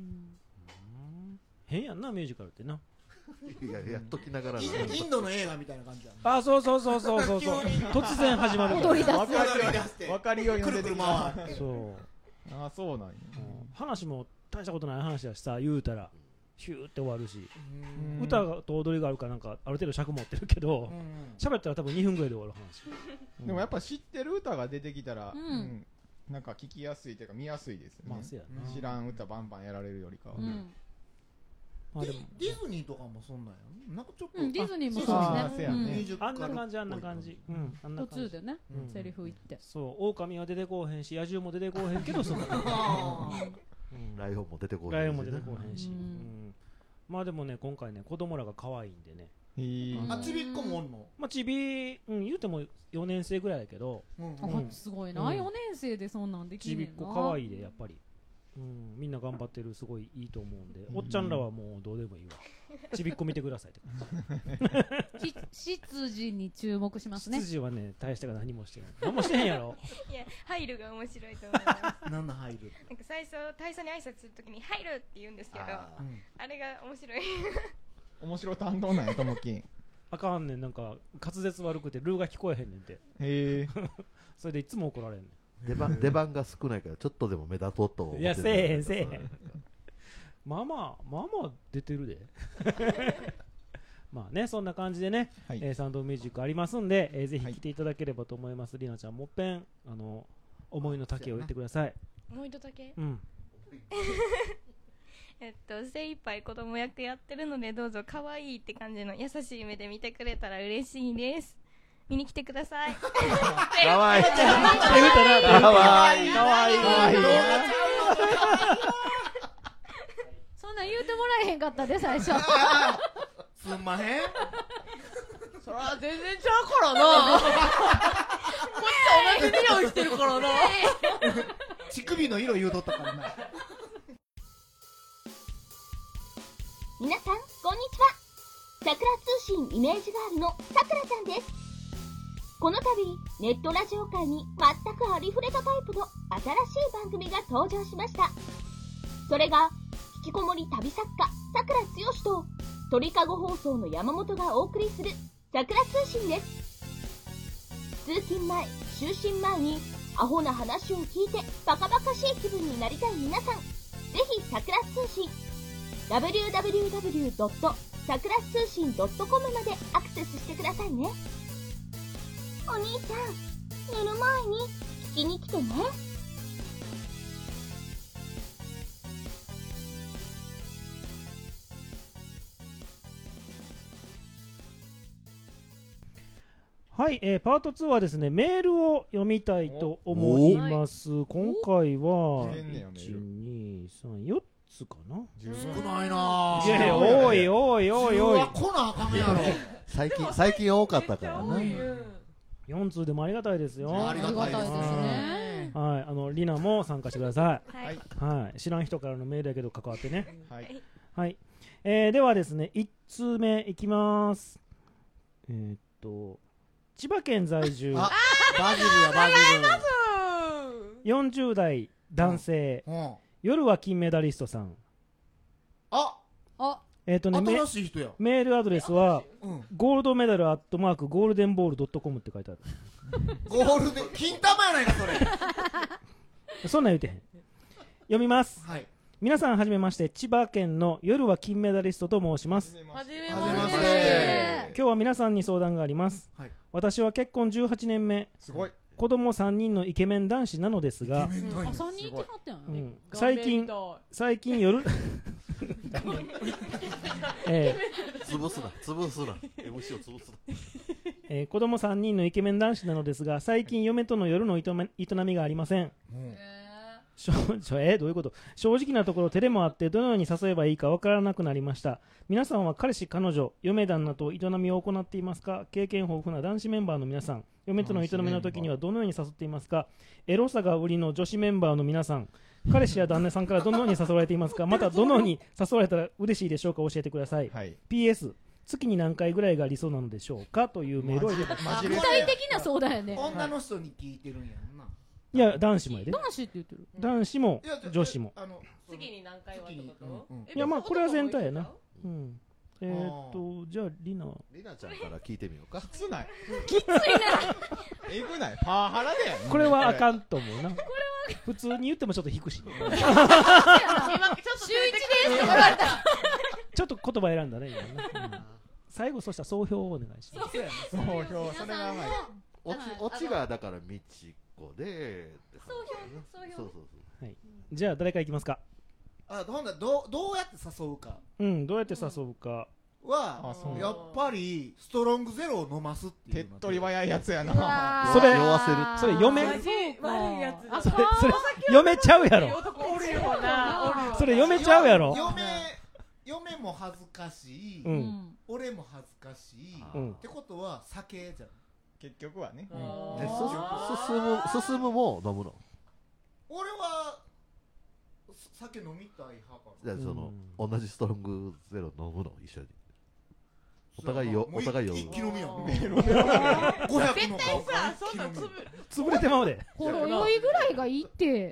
変やんなミュージカルってな。 いややっときながら。 インドの映画みたいな感じだ。 あ、そうそうそうそうそうそう。突然始まる。 踊り出す。 分かりように出てきた。 そう。 あ、そうなんや。 話も大したことない話だしさ、言うたらヒューって終わるし、歌と踊りがあるからなんかある程度尺持ってるけど、喋ったら多分にふんぐらいで終わる話。 でもやっぱ知ってる歌が出てきたら、なんか聞きやすいというか見やすいですよね。知らん歌バンバンやられるよりかは。 ディズニーとかもそんなんやろ。なんかちょっとディズニーもそうね。 あんな感じあんな感じ。 途中でね、セリフ言って。 そう、狼は出てこうへんし、野獣も出てこうへんけどそんな。 ライオンも出てこうへんし。 ライオンも出てこうへんし。まあでもね今回ね子供らが可愛いんでね。 あちびっこもおんの？ まあちび、うん、言うてもよねん生ぐらいやけど、 すごいな、よねん生でそんなんできるんやな。 ちびっこ可愛いでやっぱり、うん、みんな頑張ってる、すごいいいと思うんで、おっちゃんらはもうどうでもいいわ。ちびっこ見てくださいって執事に注目しますね。 執事はね、大したが何もしてない。何もしてへんやろ。 いや、入るが面白いと思います。 何の入る？ なんか最初大佐に挨拶するときに入るって言うんですけど、あ,、うん、あれが面白い。 面白担当なんやともきん。 あかんねん、なんか滑舌悪くてルーが聞こえへんねんて。へえ。それでいつも怒られんねん。 出番出番が少ないからちょっとでも目立とうと思って。 いや、せえへんせえへん。まあまあまあまあ出てるで。まあね、そんな感じでね、はい、えー、サウンドミュージックありますんで、えー、ぜひ来ていただければと思います。りなちゃん、もっぺんあの思いの丈を言ってください。 思いの丈？ うん。 えっと精一杯子供役やってるので、どうぞ可愛いって感じの優しい目で見てくれたら嬉しいです。見に来てください。 可愛い。 手振ったな。 可愛い。 可愛い。可愛い。 そんなん言うてもらえへんかったで最初。 すんまへん。 そら全然ちゃうからな。こっち同じ匂いしてるからな。 乳首の色言うとったからな。 皆さんこんにちは。さくら通信イメージガールのさくらちゃんです。この度ネットラジオ界に全くありふれたタイプの新しい番組が登場しました。それが引きこもり旅作家さくらつよしと鳥かご放送の山本がお送りするさくら通信です。通勤前、就寝前にアホな話を聞いてバカバカしい気分になりたい皆さん、ぜひさくら通信 ダブリューダブリューダブリュードットさくら通信ドットコム までアクセスしてくださいね。お兄ちゃん、寝る前に聞きに来てね。 はい、えー、パートツーはですね、メールを読みたいと思います。今回は、いち、に、さん、よっつかな。 少ないなぁ。 いやいや、多い多い多い多い。 来なあかんやろ。 最近、最近多かったからね。 よん通でもありがたいですよ。 ありがたいですね。 はい、あの、りなも参加してください。はい。 はい。知らん人からのメールやけど関わってね。 はい。 はい。えー、ではですね、いち通目いきます。えーっと、千葉県在住。 あ、バジルやバジル。よんじゅう代男性。うんうん、夜は金メダリストさん。 ああえっ、ー、とね、 新しい人や。 メールアドレスは、うん、ゴールドメダルアットマークゴールデンボールドットコムって書いてある。 ゴールデン、金玉やないかそれ。そんなん言うてへん。読みます。 はい。 皆さんはじめまして、千葉県の夜は金メダリストと申します。 はじめまして。 今日は皆さんに相談があります。はい、私は結婚じゅうはちねんめ。 すごい。 子供さんにんのイケメン男子なのですが、 あ、さんにんいてはったんや、 うん、最近最近夜えー、潰すな潰すな エムシー を潰すな、 えー、子供さんにんのイケメン男子なのですが、最近嫁との夜の営みがありません。うん、しょしょえー、どういうこと？正直なところ照れもあってどのように誘えばいいかわからなくなりました。皆さんは彼氏彼女嫁旦那と営みを行っていますか？経験豊富な男子メンバーの皆さん、嫁との営みの時にはどのように誘っていますか？エロさが売りの女子メンバーの皆さん、彼氏や旦那さんからどのように誘われていますか？またどのように誘われたら嬉しいでしょうか？教えてください。はい、ピーエス 月に何回ぐらいが理想なのでしょうか？というメールを入れてます。 具体的な相談やね。 女の人に聞いてるんやんな。 いや、男子もやで。 男子って言ってる。 男子も女子も。 次に何回はってこと？ いや、まあこれは全体やな。うん。えーっとじゃあリナリナちゃんから聞いてみようか。 きつない。 きついな。 えぐない。パワハラで。 これはあかんと思うな。これは普通に言ってもちょっと引くし。 今ちょっと週一ですとか言われた。 ちょっと言葉選んだね今ね。最後そしたら総評をお願いします。 総評、それが甘い。 落ち落ちがだからみちこで。 総評総評。 そうそうそう。はい。じゃあ誰からいきますか。 あ、ほんだどうどうやって誘うか。 うん、どうやって誘うかはやっぱりストロングゼロを飲ますっていう。 手っ取り早いやつやな。 それ酔わせる。 それ嫁。 悪いやつ。 それそれ嫁ちゃうやろ。それ嫁ちゃうやろ。 嫁嫁も恥ずかしい、 うん、 俺も恥ずかしい、うん、ってことは酒じゃん結局はね。 え進む進むも飲むの？ 俺は酒飲みたい派かな。 じゃあその、うん、同じストロングゼロ飲むの一緒に。お互いよお互いよ。 一気飲みやん。 ごひゃくの顔からそんな潰れてまうで。 ほろ酔いぐらいがいいって。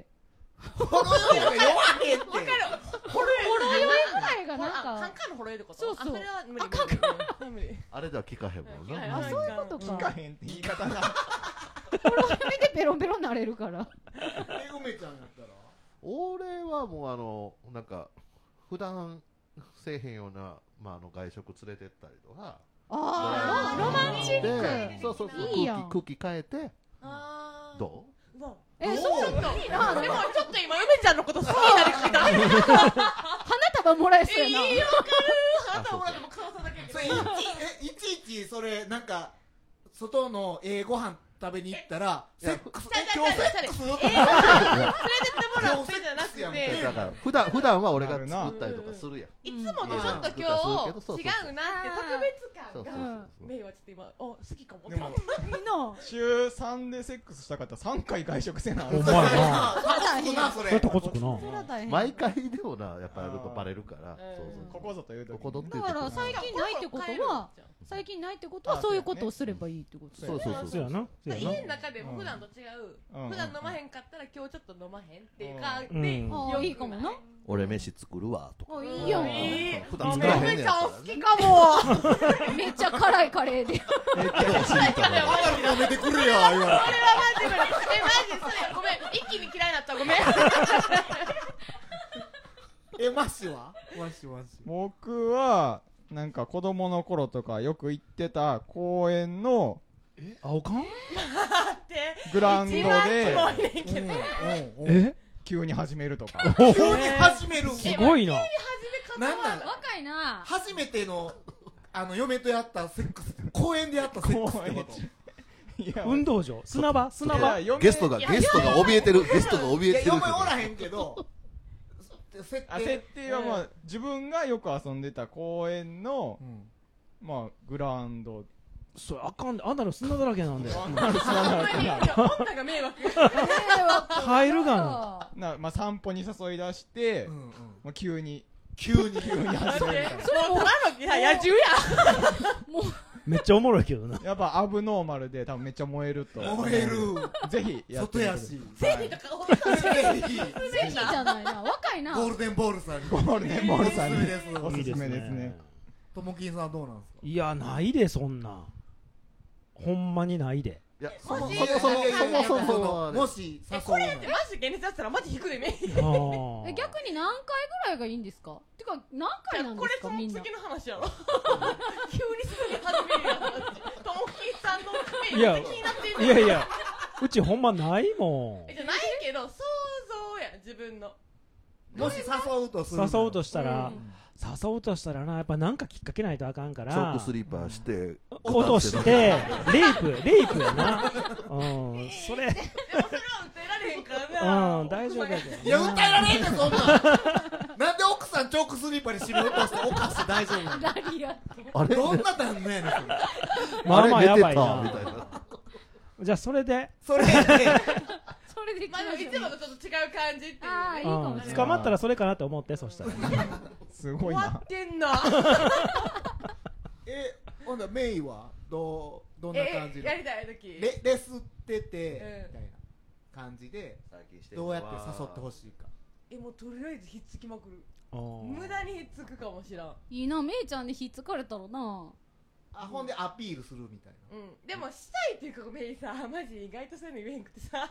ほろ酔いが弱いって。 わかる。 ほろ酔いぐらいがなんか。 カンカンのほろ酔いってこと？ そうそう。 あ、それは無理無理。 あれでは効かへんもんな。 あ、そういうことか。 効かへんって言い方が。 ほろ酔いでベロンベロンなれるから。 え、梅ちゃんやったら？ 俺はもうあのなんか普段せえへんようなまああの外食連れてったりとか。 ああ、ロマンチック。 そうそうそう。 いいやん。 空気変えて。どう？ え、そういいな。 でもちょっと今梅ちゃんのこと好きになりきた。 花束もらえそうやな。 いいわかる。花束もらっても買わさなきゃいけない。 え、いちいちそれなんか外のええご飯食べに行ったらセックス今日セックス連れてってもらってじゃなくて、 だから普段普段は俺が作ったりとかするやん。 いつもとちょっと今日違うなって特別感がメイはちょっと今お好きかも。 でも週さんでセックスしたかったらさんかい外食せな。 お前な。それとこつくな。 毎回でもなやっぱやるとバレるから。 ここぞというと。 だから最近ないってことは最近ないってことはそういうことをすればいいってこと。 そうそうそうやな。 家の中でも普段と違う、普段飲まへんかったら今日ちょっと飲まへんっていうかでいいかもな。 俺飯作るわとか。 いいよ。 普段作らへんねん。 めっちゃ好きかも。 めっちゃ辛いカレーで。めっちゃ辛いカレー。食べてくれよ。俺はマジで。えマジそれごめん一気に嫌いになったごめん。 えマシは？マシマシ。 僕はなんか子供の頃とかよく行ってた公園のえ青缶グラウンドでえ急に始めるとか。 急に始める。 すごいな。 なんなん若いな。 初めてのあの嫁とやったセックス公園でやったセックスってこと。 運動場砂場砂場。 ゲストがゲストが怯えてるゲストが怯えてる。 嫁おらへんけど。 設定はまあ自分がよく遊んでた公園のまあグラウンド。 それあかんであんなの砂だらけなんで。 あんなの砂だらけなんで。女が迷惑。 入るがな。まあ散歩に誘い出してまあ急に急に急に始める。 それもう野獣や。 めっちゃおもろいけどな。 やっぱアブノーマルで多分めっちゃ燃えると。 燃える。 ぜひやってみてください。 ぜひとかぜひじゃないな。若いな。 ゴールデンボールさんに。 ゴールデンボールさんに。 おすすめですね。 ともきんさんはどうなんですか？ いやないでそんな。ほんまにないで。 いやそもそもそもそももしこれってマジで現実だったらマジ引くでね。 逆に何回ぐらいがいいんですか？てか何回なんですかみんな。 これその次の話やろ。急にすぐに始めるやん。ともきんさんのいやいやいやうちほんまないもん。 じゃないけど想像や自分の。 もし誘うとする。 誘うとしたら。誘うとしたらなやっぱなんかきっかけないとあかんからチョークスリーパーして落としてレイプレイプやな。うんそれでもそれは訴えられへんからな。 うん大丈夫やで。 いや訴えられへんねんそんなん。なんで奥さんチョークスリーパーに締め落として犯して大丈夫なの？ あれどんな旦那やねんそれ。 まあまあやばいな。じゃあそれでそれでそれでまあいつもとちょっと違う感じっていうね。 ああいいかもしれない。 捕まったらそれかなと思ってそしたら。 すごいな。 終わってんな。 え、ほんだメイはどうどんな感じやりたい時レレスっててみたいな感じでどうやって誘ってほしいか。 えもうとりあえずひっつきまくる。無駄にひっつくかもしらん。 いいなメイちゃんでひっつかれたらな。 あほんでアピールするみたいな。 うんでもしたいっていうかメイさマジ意外とそういうの言えんくてさ。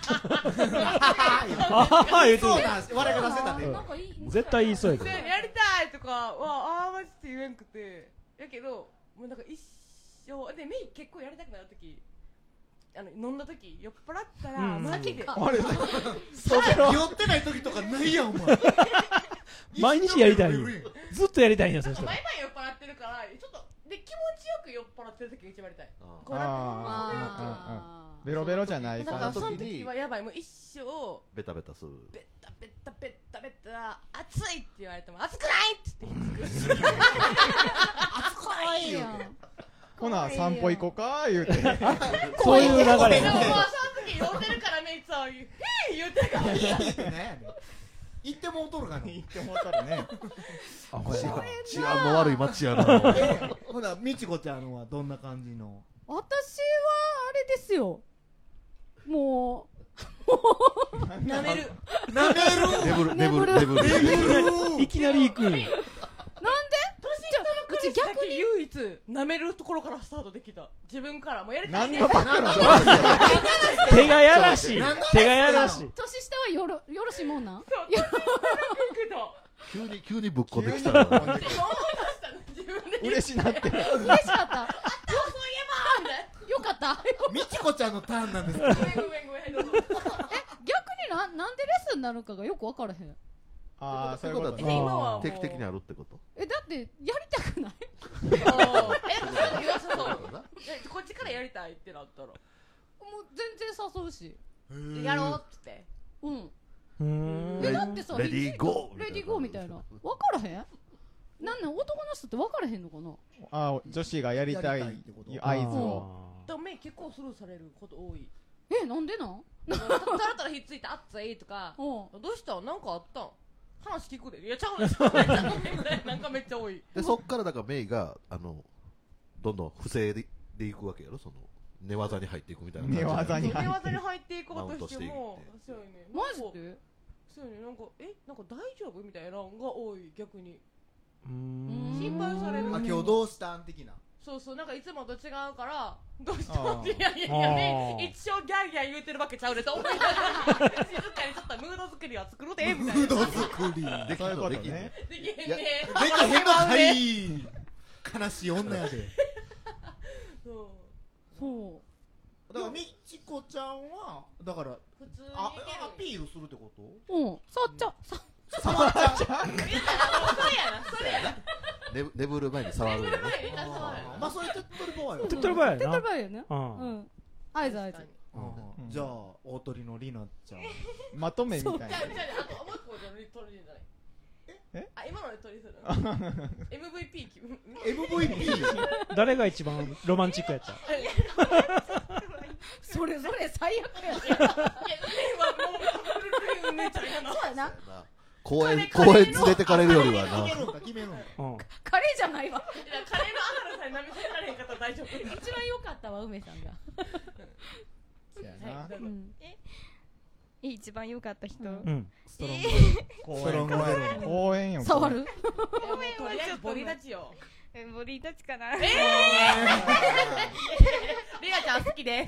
ああ言うてる。 笑い方してたね。 絶対言いそうやけど。 やりたいとかはああマジで言えんくてやけどもうなんか一生でメイ結構やりたくなる時あの飲んだ時酔っ払ったらマジで。 あれ酔ってない時とかないやんお前。 毎日やりたいよ。ずっとやりたいんやそしたら。 毎晩酔っ払ってるからちょっとで気持ちよく酔っ払ってる時が一番やりたい。こうなんかベロベロじゃないだから感じその時はやばい、もう一生ベタベタするベタベタベタベタ暑いって言われても暑くないって言って暑くないやん。 ほな散歩行こうか言うてそういう流れ。 でもまあその時呼んでるからね、いつもへえ言うてるからね。 行ってもうとるかな。 行ってもうとるね。 あ、治安の悪い街やな。 ほな、みちこちゃんはどんな感じの？ 私はあれですよ。もうなめるなめる眠る眠る眠るいきなり行くんや。 なんで？ うち逆に唯一なめるところからスタートできた。自分からもうやりたいね。 何のバカな手がやらしい。手がやらしい。 年下はよろよろしいもんなん？ 急に急にぶっこんできたな。 嬉しなって。 嬉しかった。 そういえばよかった。 みちこちゃんのターンなんですけど。 ごめんごめんごめんどうぞ。 え、逆にななんでレッスンになるかがよく分からへん。 ああ、そういうことね。今は定期的にあるってこと？ え、だってやりたくない？ え、そう言わせそう。こっちからやりたいってなったら。 もう全然誘うし。 やろうっつって。 うん。 うーん。 え、だってさ、 レディーゴーレディーゴーみたいな。分からへん？なんなん男の人って分からへんのかな？ あ、女子がやりたい合図を。 でもメイ結構スルーされること多い。 え、なんでなん？ たらたらひっついて熱いとか、どうしたん？なんかあったん？話聞くで。いやちゃうねん。なんかめっちゃ多い。 でそっからだからメイがあのどんどん不正ででいくわけやろ、その寝技に入っていくみたいな。 寝技に寝技に入っていこうとしても、そうよね。 マジで？ そうよね。なんかえなんか大丈夫みたいなのが多い逆に。 うーん。 心配される。 あ、今日どうしたん的な。 そうそう、なんかいつもと違うからどうしたんっていやいやいやね、一生ギャーギャー言うてるわけちゃうでと思いながら静かにちょっとムード作りは作るでみたいな。 ムード作りできへんのできへんね。 できへんね。 できへんのかい。悲しい女やで。 そうそうだからみちこちゃんはだから普通にあアピールするってこと？ うん。さっちゃさ触っちゃう。 それやなそれやな。 ね眠る前に触るよね。 まあそれ手っ取り早いよ。 手っ取り早いな。 手っ取り早いよね。 ううんん。合図合図。 じゃあ大鳥のりなちゃんまとめみたいな。 じゃあじゃああともう一個じゃ取りじゃない。 え？ あ今ので取りする。エムブイピーエムブイピー誰が一番ロマンチックやった？ それぞれ最悪や。 いや梅はもう梅ちゃんやな。 そうやな。 公園公園連れてかれるよりはな。 決めるんか決めるんか。 カレーじゃないわ。 いやカレーのアナルさんに舐めせられへんかったら大丈夫。 一番良かったわ梅さんが。 そうやな。 え一番良かった人。 うん。 ストロング公園公園よ。 触る？ とりあえずボディタッチよ。 ボディタッチかな。 ええ。リアちゃん好きです。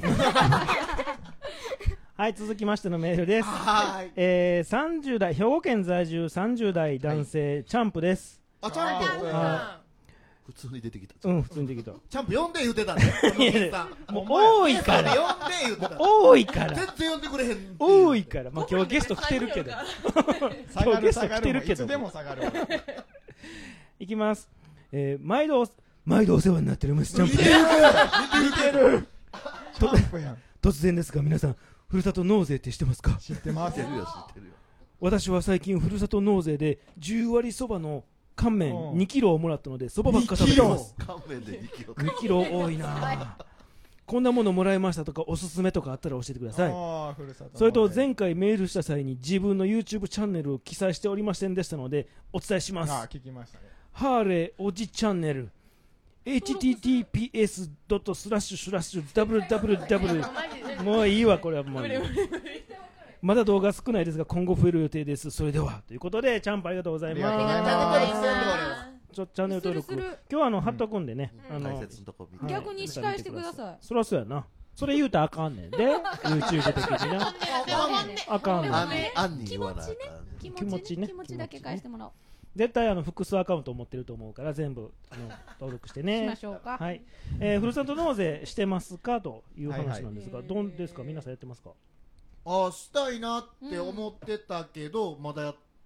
はい、続きましてのメールです。 はい。 えー、さんじゅう代、兵庫県在住さんじゅう代男性、チャンプです。 あ、チャンプ。 普通に出てきた。 うん、普通にできた。 チャンプ呼んで言うてたね。 もう多いから。 呼んで言うてた。 多いから。 全然呼んでくれへん。 多いから。まあ今日ゲスト来てるけど。今日ゲスト来てるけど。 いつでも下がる。 いきます。えー、毎度、毎度お世話になっております、チャンプです。 似てる。チャンプやん。 突然ですが、皆さん、ふるさと納税って知ってますか？ 知ってます。 知ってるよ、知ってるよ。 私は最近ふるさと納税でじゅう割そばの乾麺にキロをもらったのでそばばっか食べてます。 乾麺でにキロ。 にキロ多いな。こんなものもらいましたとかおすすめとかあったら教えてください。それと前回メールした際に自分の YouTube チャンネルを記載しておりませんでしたのでお伝えします。 あ、聞きましたね。 ハーレーおじチャンネル エイチティーティーピーエスドットスラッシュスラッシュダブリューダブリューダブリュー もういいわこれはもうまだ動画少ないですが今後増える予定です。それではということでチャンプありがとうございます。 ありがとうございます。 ちょチャンネル登録今日はあの貼っとくんでね、あの逆に仕返してください。 そりゃそうやな。それ言うたらあかんねんで YouTube 的になあかんねん。 あんに言わなあかん。 気持ちね気持ちだけ返してもらおう。 絶対あの複数アカウント持ってると思うから全部あの登録してね。 しましょうか。 はい。えー、ふるさと納税してますかという話なんですが、どうですか皆さんやってますか？ あ、したいなって思ってたけどまだやってない。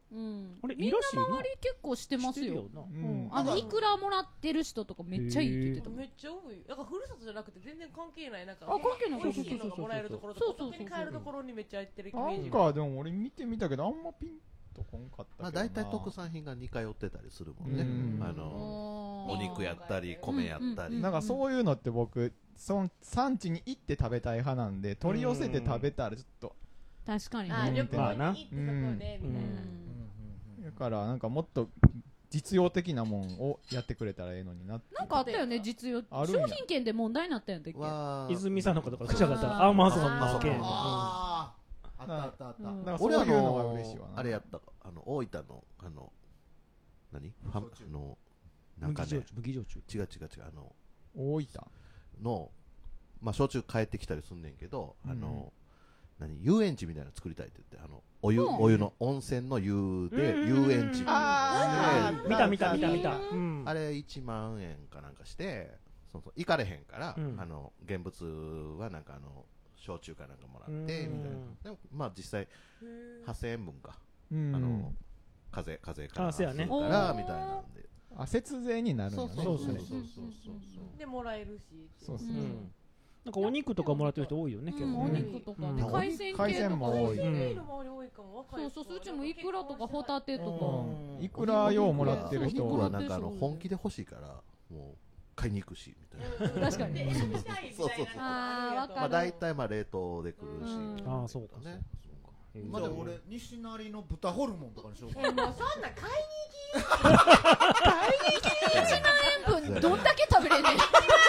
うん、 あれみんな周り結構してますよ。うん、あのいくらもらってる人とかめっちゃいいって言ってた。 めっちゃ多い。なんかふるさとじゃなくて全然関係ないなんか。 あ、関係ない。 そうそうそうそう。もらえるところとか、お得に買えるところにめっちゃ行ってるイメージ。 なんかでも俺見てみたけどあんまピンとこんかったけどな。 まあ大体特産品が似通ってたりするもんね。あのお肉やったり米やったり。 なんかそういうのって僕その産地に行って食べたい派なんで取り寄せて食べたらちょっと。 確かに。 あ、旅行に行ってそこでみたいな。 だからなんかもっと実用的なもんをやってくれたらええのになって。 なんかあったよね、実用商品券で問題になったんだっけ。 泉さんのことから口がったアマゾンの件。 ああったあったあった。 だからそういうのが嬉しいわな。 あれやったあの大分のあの何ファあのなんかね麦焼酎違う違う違うあの大分のまあ焼酎帰ってきたりすんねんけどあの何遊園地みたいなの作りたいって言ってあのお湯、うん、お湯の温泉の湯で遊園地あ見た見た見た見た、 うん、あれいちまんえんかなんかしてそうそう行かれへんから、うん、あの現物はなんかあの焼酎かなんかもらってみたいなでもまあ実際はっせんえんぶんかあの風風からするからみたいなんであ節税になるんだねそうそうそうそうでもらえるしそうそうなんかお肉とかもらってる人多いよね、結構。 お肉とかね、海鮮海鮮も多い。 そうそう、うちもイクラとかホタテとか。 イクラようもらってる人はなんかあの本気で欲しいからもう買いに行くしみたいな。 確かに。 そうそうそう。まあ大体まあ冷凍で来るし。 ああそうかね。 まだ俺西成の豚ホルモンとかにしようか。 もうそんな買いに行き。 買いに行きいちまんえんぶんどんだけ食べれんねん。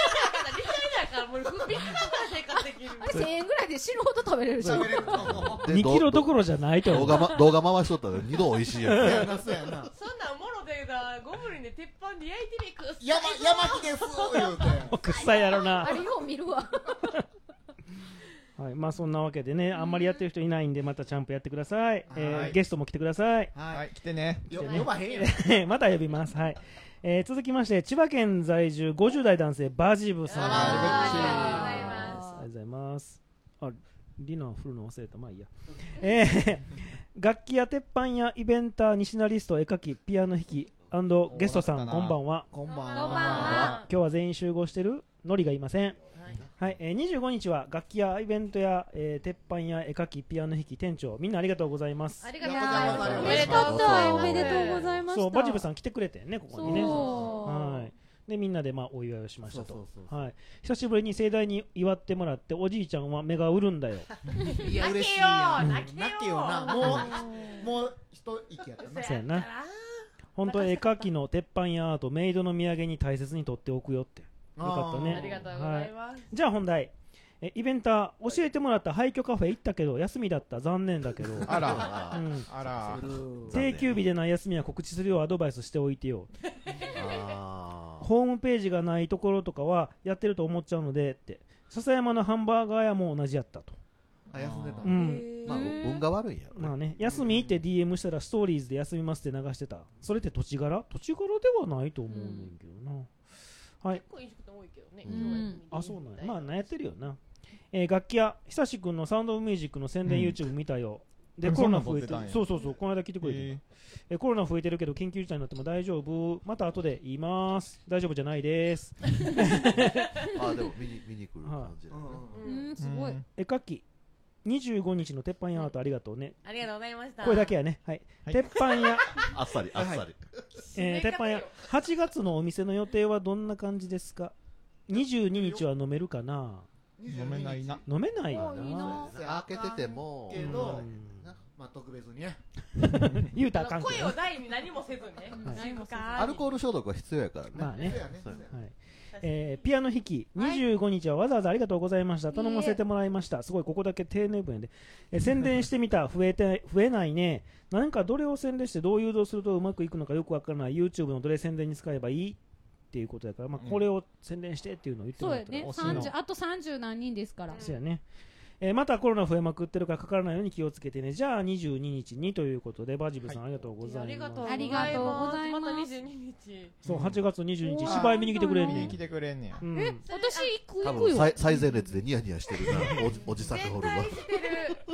あれせんえんぐらいで死ぬほど食べれるしにキロどころじゃないと動画動画回しとったらにど美味しいやんそうやなそんなんもろでだゴブリンで鉄板で焼いてみく山山木です言うて臭いやろなあれよう見るわはい、まあそんなわけでねあんまりやってる人いないんでまたチャンプやってください、えー、ゲストも来てくださいはい来てね呼ばへんよまた呼びますはいえー、続きまして千葉県在住ごじゅう代男性バジブさんありがとうございますあリナ振るの忘れたまあいいやえー、楽器や鉄板やイベンター西成リスト絵描きピアノ弾きゲストさんこんばんはこんばんは今日は全員集合してるのりがいませんはい、えー、にじゅうごにちは楽器やイベントや、えー、鉄板や絵描きピアノ弾き店長みんなありがとうございますありがとうございますおめでとうおめでとうございましたそうバジブさん来てくれてねここにねはいでみんなでまあお祝いをしましたとはい久しぶりに盛大に祝ってもらっておじいちゃんは目が潤んだよいや嬉しいやん泣けよなもうもう一息やったなそうやな本当絵描きの鉄板やアートメイドの土産に大切に取っておくよってよかったねありがとうございます、はい、 じゃあ本題えイベンター教えてもらった廃墟カフェ行ったけど休みだった残念だけどあら、うん、あら定休日でない休みは告知するようアドバイスしておいてよホームページがないところとかはやってると思っちゃうのでって笹山のハンバーガー屋も同じやったとあ休んでたうんまあ運が悪いんやろ、ね、 まあね休みって ディーエム したらストーリーズで休みますって流してたそれって土地柄土地柄ではないと思うねんけどな、うんはい、 結構飲食店多いけどね、 うん、あそうなんやまあ悩ってるよな、えー、楽器屋久しくんのサウンドオブミュージックの宣伝 YouTube 見たよ、うん、でコロナ増えてそうそうそうこの間聞いてくれて、えーえー、コロナ増えてるけど緊急事態になっても大丈夫また後で言います大丈夫じゃないですあでも見に見に来る感じだね、 うん、うん、すごい絵描きにじゅうごにちの鉄板屋アートありがとうねありがとうございましたこれだけやねはい、はい、鉄板屋あっさりあっさり、はいえー、鉄板屋はちがつのお店の予定はどんな感じですかにじゅうににちは飲めるかな飲めないな飲めないよな開けててもけど、うんまあ特別にね言うたらあかんけど声を大に何もせずね、 はい、アルコール消毒は必要やからねまあね、はいえー、ピアノ弾きにじゅうごにちはわざわざありがとうございました頼ませてもらいましたすごいここだけ丁寧文で、えー、宣伝してみた増えて増えないね何かどれを宣伝してどう誘導するとうまくいくのかよくわからない YouTube のどれ宣伝に使えばいいっていうことやから、まあ、これを宣伝してっていうのを言ってもらったら、 うん、そうやねあとさんじゅう何人ですからそうやねえー、またコロナ増えまくってるからかからないように気をつけてねじゃあにじゅうににちにということでバジブさん、はい、ありがとうございますありがとうございますまたにじゅうににちそうはちがつにじゅうににち芝居見に来てくれんねん見に来てくれんねん、 うん、え私行く行くよ最前列でニヤニヤしてるな お, おじさんがおるわでも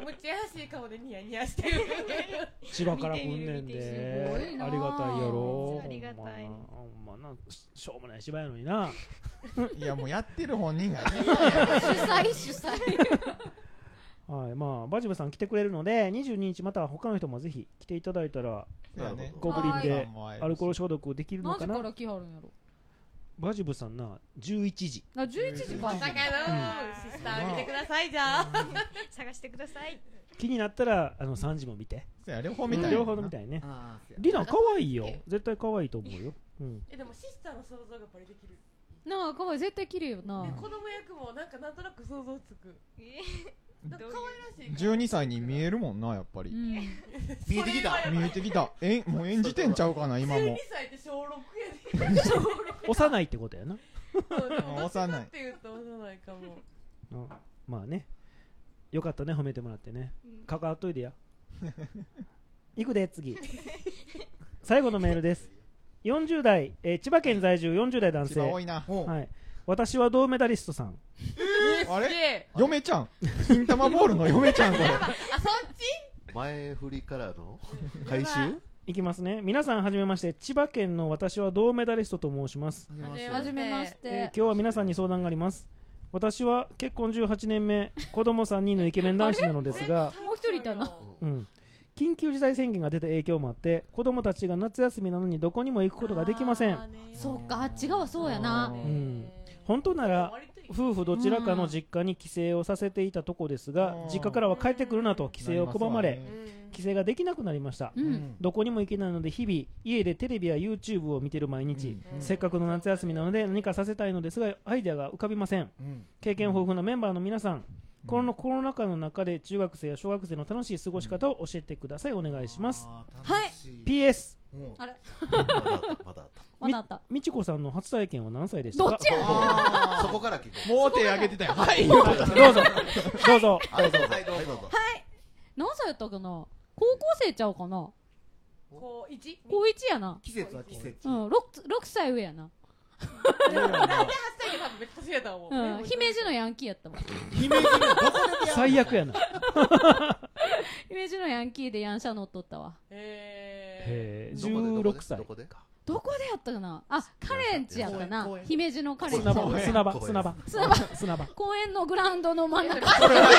むっちゃ優しい顔でニヤニヤしてる千葉から来んねんでありがたいやろ。 ありがたい。 ほんまな、しょうもない芝居やのにな。 いやもうやってる本人が主催主催はい、まあバジブさん来てくれるのでにじゅうににちまた他の人もぜひ来ていただいたら、 ね、 ゴブリンでアルコール消毒できるのかな。 何時から来はるんやろ。 バジブさんなじゅういちじ。 あじゅういちじか。 だけど、シスター見てくださいじゃあ。 探してください。 気になったらあのさんじも見て。 そうや両方見たい。 両方見たいね。リナ可愛いよ。絶対可愛いと思うよ。うん。 えでもシスターの想像がやっぱりできる。 なあ可愛い絶対綺麗よな。 子供役もなんかなんとなく想像つく。なんか可愛らしい。 じゅうにさいに見えるもんなやっぱり。 見えてきた。 見えてきた。えもう演じてんちゃうかな今も。 じゅうにさいって小ろくやで。 幼いってことやな。 幼い。 って言うと幼いかも。 まあね。よかったね褒めてもらってね。関わっといてや。行くで次。最後のメールです。よんじゅう代、えー、千葉県在住よんじゅう代男性。 千葉多いな。 はい。私は銅メダリストさん。 えー、 あれ嫁ちゃん金玉ボールの嫁ちゃんこれ。 あそっち前振りからの回収いきますね。皆さんはじめまして。千葉県の私は銅メダリストと申します。 はじめまして、 えー、今日は皆さんに相談があります。私は結婚じゅうはちねんめ、子供さんにんのイケメン男子なのですがもう一人いたな、 うん、緊急事態宣言が出た影響もあって子供たちが夏休みなのにどこにも行くことができません。 そっかあっち側そうやな、 うん、本当なら夫婦どちらかの実家に帰省をさせていたとこですが、実家からは帰ってくるなと帰省を拒まれ、帰省ができなくなりました、うん、どこにも行けないので日々家でテレビや YouTube を見ている毎日、うん、せっかくの夏休みなので何かさせたいのですがアイデアが浮かびません、うん、経験豊富なメンバーの皆さん、うん、このコロナ禍の中で中学生や小学生の楽しい過ごし方を教えてください。お願いします。 はいピーエスあれまだあったみちこさんの初体験は何歳でしたか。 どっちやそこから聞こう。 もう手挙げてたよ。はいどうぞどうぞどうぞはいどうぞはいどうぞはい何歳やったかな。高校生ちゃうかな。 高一高一やな。 季節は季節。 うん、六六歳上やな。 なんではっさいで多分めっちゃ年やと思う。 うん、姫路のヤンキーやったわ。 姫路のどこで最悪やな。 姫路のヤンキーでヤンシャ乗っとったわ。 へえ。じゅうろくさい。 どこでやったかな。あ、カレンチやったな。姫路のカレンチ。 砂場砂場砂場砂場砂場。 公園のグラウンドの真ん中。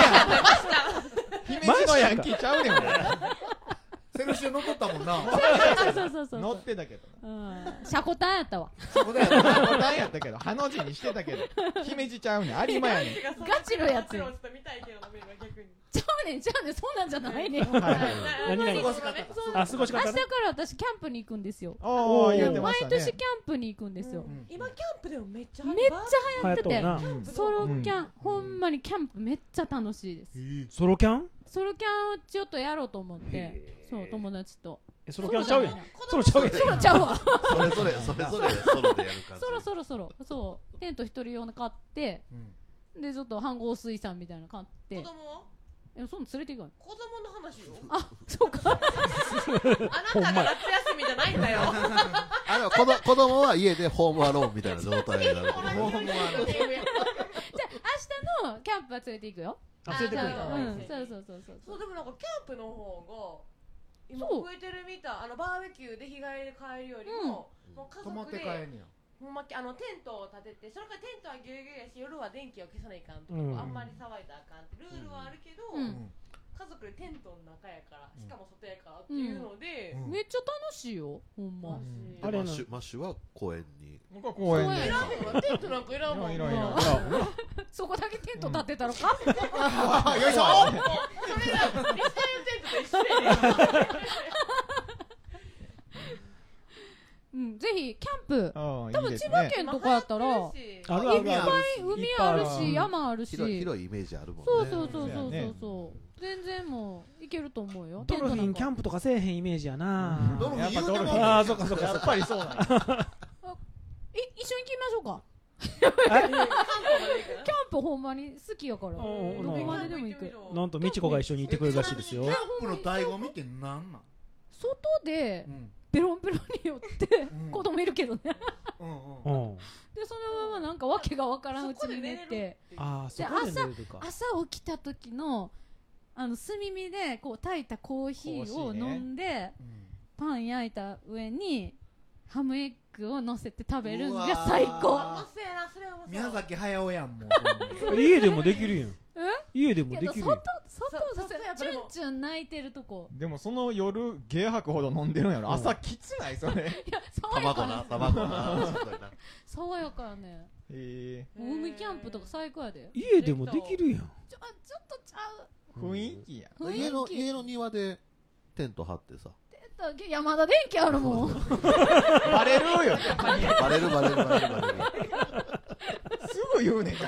姫路のヤンキーちゃうねん。 セルシオ乗っとったもんな。 そうそうそう。 乗ってたけど。 うん。シャコタンやったわ。 シャコタンやった。シャコタンやったけど、ハの字にしてたけど。姫路ちゃうねん。有馬やねん。 ガチのやつ。 ちょっと見たいけどな、逆に。 ちゃうねん、ちゃうねん、そんなんじゃないねん。 何々。あ、過ごし方。 明日から私キャンプに行くんですよ。 おー、 毎年キャンプに行くんですよ。 今キャンプでもめっちゃめっちゃ流行ってて、ソロキャン、ほんまにキャンプめっちゃ楽しいです。 ソロキャン？ ソロキャンをちょっとやろうと思って、そう友達と。 ソロキャンちゃうやん。ソロちゃうやん。 ソロちゃうわ。 それぞれそれぞれソロでやる感じ。 そろそろそろそうテント一人用の買って、でちょっと飯合水産みたいなの買って。 子供は？ え、そんな連れていかない。 子供の話よ。 あ、そうか。 あなたが夏休みじゃないんだよ。 あの子ど子供は家でホームアローンみたいな状態になる。ホームアローン。 じゃあ明日のキャンプは連れて行くよ。 連れてくる。 うん、そうそうそうそう。 そうでもなんかキャンプの方が今増えてるみたい。あのバーベキューで日帰りで帰るよりも、もう家族でほんまあのテントを立てて、それからテントはギュギュやし夜は電気を消さないかんとか、あんまり騒いだらあかんってルールはあるけど、家族でテントの中やから、しかも外やからっていうので、 めっちゃ楽しいよ、ほんま。 あれマッシュマッシュは公園に。 僕は公園に。 いらんもん。テントなんかいらんもん。 そこだけテント立ってたのか。 よいしょ。 それがリスタイルテントと一緒やね。 うん、ぜひキャンプ。 多分千葉県とかやったらいっぱい海あるし山あるし広いイメージあるもんね。 そうそうそうそうそうそう全然もういけると思うよ。 ドルフィンキャンプとかせえへんイメージやな。 やっぱドルフィン。 ああ、そっかそっか。 やっぱりそうなん。 一緒に行きましょうか。キャンプほんまに好きやからどこまででも行く。 なんとみちこが一緒にいてくれるらしいですよ。 キャンプの醍醐味ってなんなん？ 外でベロンベロンに寄って子供いるけどね。でそのままなんかわけがわからんうちに寝て、で朝朝起きた時のあの炭火でこう炊いたコーヒーを飲んで、ねうん、パン焼いた上にハムエッグを乗せて食べるんが最高。 宮崎駿やんもう家でもできるやん。家でもできるやん。 外外外チュンチュン泣いてるとこ。 でもその夜ゲー吐くほど飲んでるんやろ。朝きつないそれ。いや爽やかな卵な爽やかやね。 へえ。 海キャンプとか最高やで。 家でもできるやん。 ちょちょっとちゃう。 雰囲気や。 家の家の庭でテント張ってさ。 山田電機あるもん。 バレるよ。 バレるバレるバレるバレる。 すぐ言うねんから。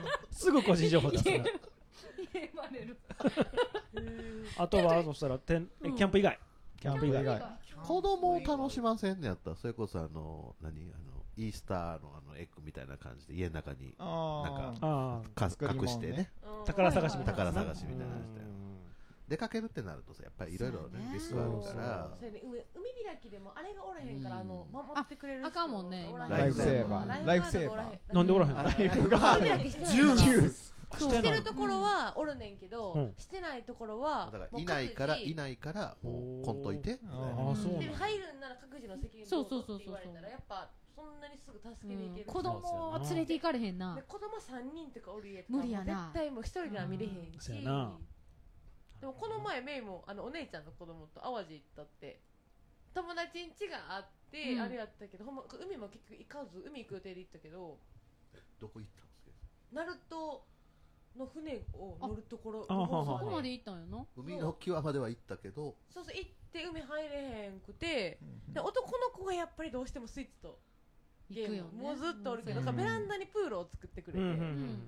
すぐ個人情報出すな。 バレる。 あとはそしたらテンキャンプ以外。 キャンプ以外。 子供を楽しませんねやったらそれこそあの何あのイースターのあのエッグみたいな感じで家の中になんか隠してね。 宝探しみたいな。 宝探しみたいなして。出かけるってなるとさやっぱりいろいろねリスクあるから海開きでもあれがおらへんからあの守ってくれるあかんもんねライフセーバーライフセーバーなんでおらへんのライフガードジュースしてるところはおるねんけどしてないところはだからいないからいないからもうこんといてああそうで入るんなら各自の責任どうぞって言われたらやっぱそんなにすぐ助けに行ける子供は連れて行かれへんな子供さんにんとかおる家無理やな絶対もう一人では見れへんしでもこの前メイもあのお姉ちゃんの子供と淡路行ったって友達ん家があって、うん、あれやったけどほんま海も結局行かず海行く予定で行ったけどどこ行ったんですか鳴門の船を乗るところそこまで行ったんやな海の際までは行ったけどそうそう行って海入れへんくて、うん、で男の子がやっぱりどうしてもスイッチとゲーム、ね、もうずっとおるけど、うん、ベランダにプールを作ってくれて、うん、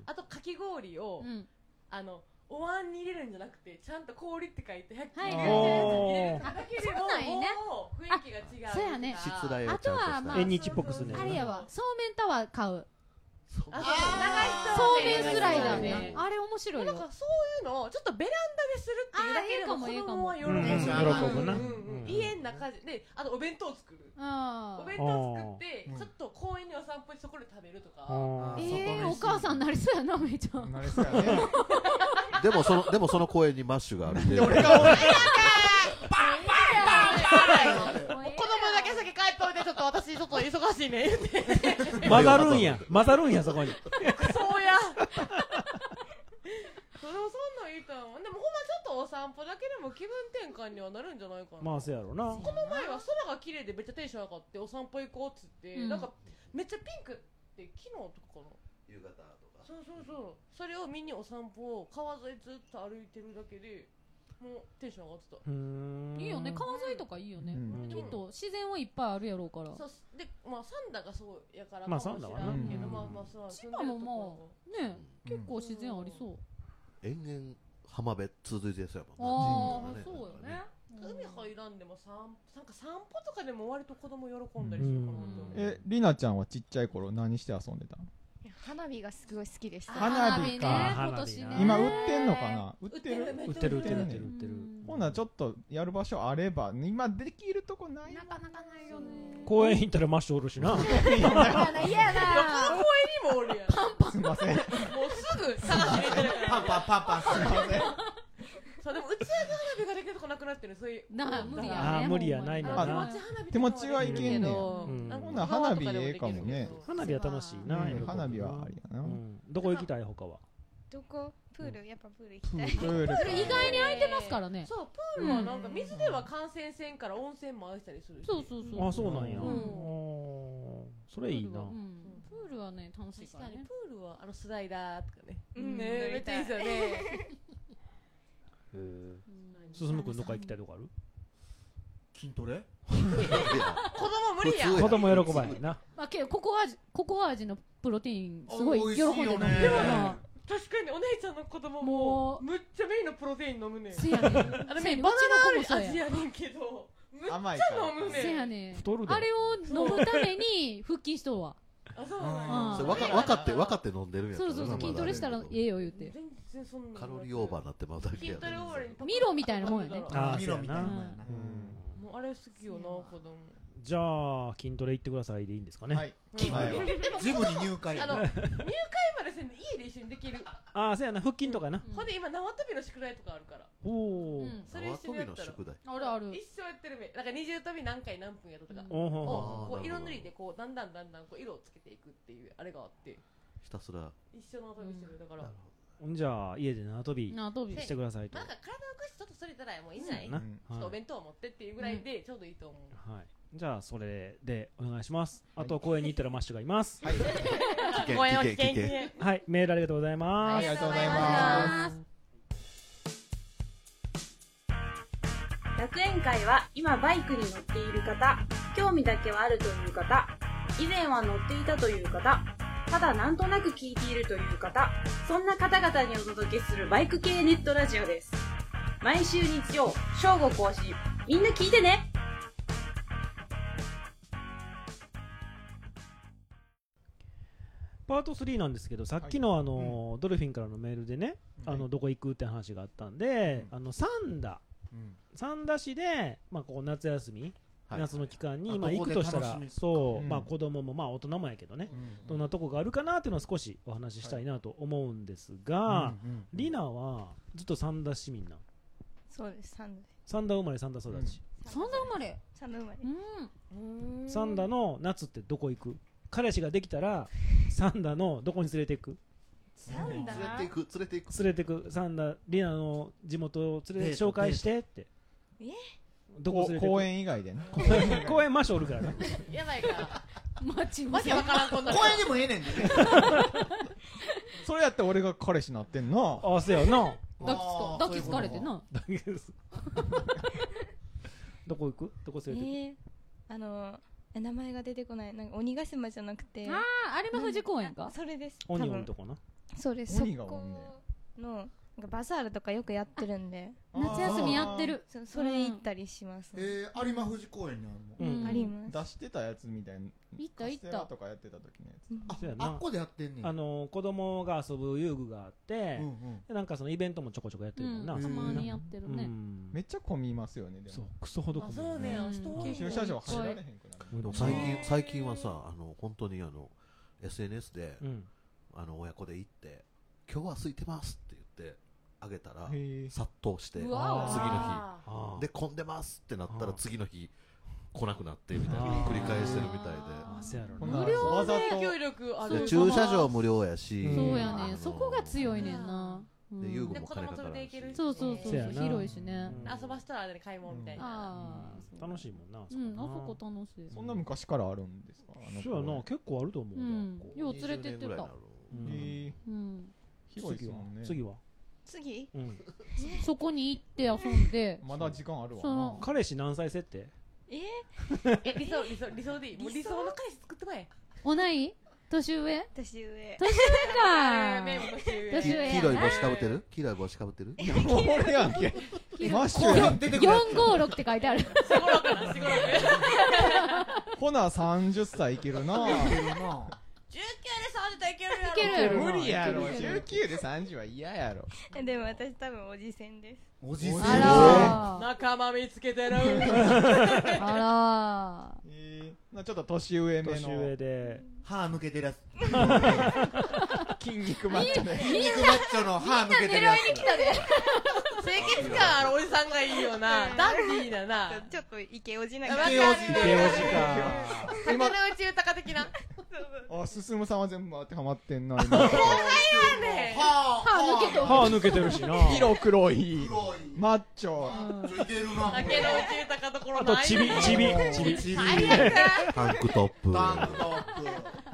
あとかき氷を、うん、あのお椀に入れるんじゃなくてちゃんと氷って書いてひゃく均入れるやつに入れるだけでももう雰囲気が違う。 そうやね。あとはまあ縁日っぽくすね。 あれやわ。そうめんタワー買う。 あそうめんスライダーね。あれ面白いよ。 なんかそういうのをちょっとベランダでするっていうだけでも子供は喜ぶ。 な。 家の中であとお弁当作る。お弁当作ってちょっと公園にお散歩してそこで食べるとか。 ええお母さんなりそうやなめいちゃん。 なりそうやね。 でもそのでもその公園にマッシュがあるんで。 俺が俺子供だけ先帰っといてちょっと私ちょっと忙しいね言って混ざるんや混ざるんやそこにそうやそれもそんなんいいと思う。でもほんまちょっとお散歩だけでも気分転換にはなるんじゃないかな。 まあそうやろな。 この前は空が綺麗でめっちゃテンション上がってお散歩行こうっつって、うん、なんかめっちゃピンクって昨日とかかな夕方とかそうそうそうそれを見にお散歩を川沿いずっと歩いてるだけでもうテンション上がってた。うーんいいよね川沿いとかいいよね、うん、きっと自然はいっぱいあるやろうから。 そうでまあサンダがそうやからまあサンダはなけど、うん、まあまあそう千葉もまあね、うん、結構自然ありそう。 延々浜辺続いてそうやもんな。ああそうよね。 海入らんでもさんなんか散歩とかでも割と子供喜んだりするかなと思う。 えりなちゃんはちっちゃい頃何して遊んでたの？ 花火がすごい好きでした。 花火か。 今年ね。 今売ってんのかな？売ってる売ってる売ってる売ってる売ってる。 ほなちょっとやる場所あれば今できるとこない。 なかなかないよね。 公園行ったらマッシュおるしな。 いやな。 この公園にもおるやん。 パンパン。 すみません。もうすぐ探しに行ってるから。 パンパンパンパンすみません。 そうでも打ち上げ花火ができるとこなくなってる。そういうな無理やね。 あ無理やないのな。 手持ちはいけんねん。ほな花火ええかもね。 花火は楽しいな。 花火はありやな。 どこ行きたい他は？ どこ？プールやっぱプール行きたい。 プール意外に空いてますからね。 そうプールはなんか水では感染せんから温泉も愛したりするし。 そうそうそう。 あそうなんや。それいいな。 プールはね楽しいからね。 プールはあのスライダーとかね。ねめっちゃいいですよね。 進むくんどっか行きたいとこある？ 筋トレ？ 子供無理や。 子供喜ばへんな。 まあけどココア味ココア味のプロテインすごい喜んでる。でもな確かにお姉ちゃんの子供もむっちゃメインのプロテイン飲むねん。 せやねん。 あれメインバナナ味やねんけどむっちゃ飲むねん。 せやねん。 太るで。 あれを飲むために腹筋しとるわ。 あそうなんや。分かって分かって飲んでるんや。 そうそうそう筋トレしたらええよ言うて。 全然そんな。 カロリーオーバーになってまうだけや。 ミロみたいなもんやね。 あそうやな。 もうあれ好きよな子供。 じゃあ筋トレ行ってくださいでいいんですかね。 はい。ジムに入会。 あの入会までせんで家で一緒にできる。 ああ、そうやな、腹筋とかな。 ほんで今縄跳びの宿題とかあるから。 おお。 それ一緒にやったら。 あるある。 一生やってるめ。なんか二重跳び何回何分やるとか。 おおこう色塗りでこうだんだんだんだんこう色をつけていくっていうあれがあって。 ひたすら。 一緒の跳びしてるだから。 じゃあ家で縄跳びしてくださいと。 なんか体を動かしてちょっとそれたらもういいんじゃない？ちょっとお弁当を持ってっていうぐらいでちょうどいいと思う。 はい。じゃあそれでお願いします。あと公園に行ったらマッシュがいます。はい。 公園を危険に。 はい。メールありがとうございます。 ありがとうございます。 楽園会は今バイクに乗っている方、興味だけはあるという方、以前は乗っていたという方、ただなんとなく聞いているという方、そんな方々にお届けするバイク系ネットラジオです。毎週日曜、正午更新。みんな聞いてね。 パートスリーなんですけど、さっきのあの、はい、ドルフィンからのメールでね、うん、あのどこ行くって話があったんで、うん、あの三田、うん、三田市で、まあ、こう夏休み、はい、夏の期間に、まあ、行くとしたらそう、うん、まあ、子供も、まあ、大人もやけどね、うん、どんなとこがあるかなっていうのを少しお話ししたいなと思うんですが、はい、リナはずっと三田市民なん？ そうです、三田で三田生まれ三田育ち、うん、 三田生まれ三田生まれ、 うん、三田の夏ってどこ行く？彼氏ができたら三田のどこに連れていく？ 三田連れていく連れていく連れていく三田リナの地元を連れ紹介してってえどこ連れていく？ 公園以外でね公園マシおるからなやばいからマジマジわからんこんな公園でもええねんでそれやって俺が彼氏なってんなあせやな抱きつか抱きつかれてなどこ行く？どこ連れていく？ えー、あの名前が出てこない。なんか鬼ヶ島じゃなくて、 ああ有馬富士公園か。 それです。 鬼おるとこな。 そうです。 鬼がおんねのなんかバザールとかよくやってるんで、 夏休みやってる。 そ, それ行ったりします、 ね。えー、有馬富士公園にあるの？うん、あります。 出してたやつみたいな。 行った行った。 カステラとかやってた時のやつ。 うん、あ, あっこでやってんねん。 あの子供が遊ぶ遊具があって、うんうん、なんかそのイベントもちょこちょこやってるもんな。 うん、たまにやってるね、うん。 めっちゃ混みますよね。でもそうクソほど混み。 そうね。 駐車場入られへんくなる。 最近最近はさあの本当にあの エスエヌエス で、うん、あの親子で行って今日は空いてますって言ってあげたら殺到して次の日で混んでますってなったら次の日来なくなってみたいな繰り返してるみたいで無料で影響力ある駐車場無料やしそうやねそこが強いねんなで遊具も金かからんしそうそうそう広いしね遊ばしたらあれで買い物みたいな楽しいもんなうんあそこ楽しいそんな昔からあるんですかそうやな結構あると思うよう連れてってたへえ広いですもんね次は次そこに行って遊んでまだ時間あるわな彼氏何歳設定ええ理想理想理想でいいもう理想の彼氏作ってまえ同い年上年上年上か年上黄色い帽子かぶってる黄色い帽子かぶってる俺やんけマッシュやんよんごろくって書いてあるしごろくなしごろくほなさんじゅっさいいけるなじゅうきゅうでさんじゅういけるやろ無理やろじゅうきゅうでさんじゅうは嫌やろでも私多分おじせんですおじせん仲間見つけてるあらえー、ちょっと年上目の年上で歯抜けてるやつ筋肉マッチョね筋肉マッチョの歯抜けてるやつ清潔感あるおじさんがいいよなダンディーだなちょっとイケオジなイケオジイケオジか竹野内豊的なあ進さんは全部当てはまってんな今歯抜けてる歯抜けてるしな色黒いマッチョ竹野内豊ところあとチビチビチビチビタンクトップタンクトップ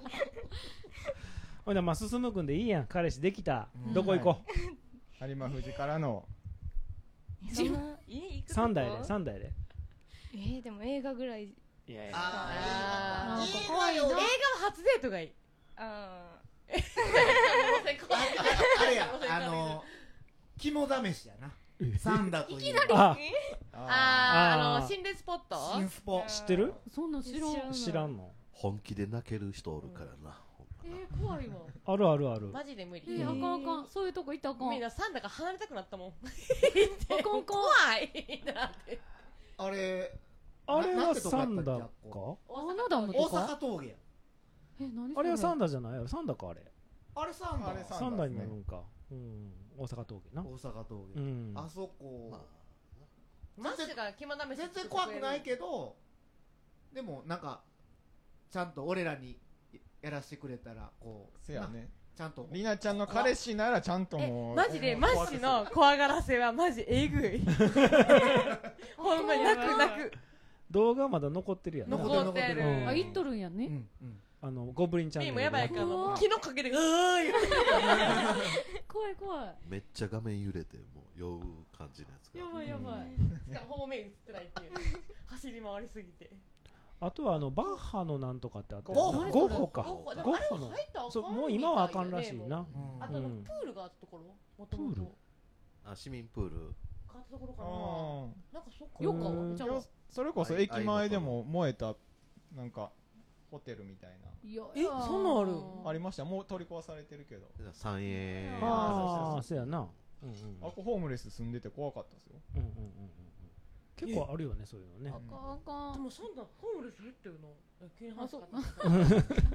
ほんでまあ進むくんでいいやん彼氏できたどこ行こう有馬富士からの三台で三台でえー、でも映画ぐらいいやいやあーなんか怖いな映画は初デートがいいあーあれやあの肝試しやなサンダといういきなりああの心霊スポット新スポ知ってるそんな知らん知らんの本気で泣ける人おるからなえー、怖いわあるあるあるマジで無理えー、あかんあかんそういうとこ行ったらあかんみんなサンダが離れたくなったもんあかんあかん怖いなってあれあれはサンダか青野ダムとか大阪峠や。 え、何あれはサンダじゃないサンダかあれあれサンダサンダになるんかうん大阪峠な大阪峠うんあそこマッシュが肝試し全然怖くないけどでもなんかちゃんと俺らにやらせてくれたらこうせやねちゃんとりなちゃんの彼氏ならちゃんともうマジでマッシュの怖がらせはマジえぐいほんまに泣く泣く動画まだ残ってるやん残ってるあ、言っとるんやねあのゴブリンちゃんもやばいから木の陰でうーい怖い怖いめっちゃ画面揺れてもう酔う感じのやつがやばいやばいしかもほぼ目映ってないっていう走り回りすぎてあとはあのバッハのなんとかってあったゴッホゴッホかゴッホゴッホのそうもう今はあかんらしいなあとプールがあったところもともとあ市民プール変わったところかななんかそこよかいやそれこそ駅前でも燃えたなんかホテルみたいなえそんなんあるありましたもう取り壊されてるけど三栄ああそうやなあこホームレス住んでて怖かったですようんうんうん結構あるよねそういうのねあかんあかんでもそんなホームレス減ってるの急に話すかなあかん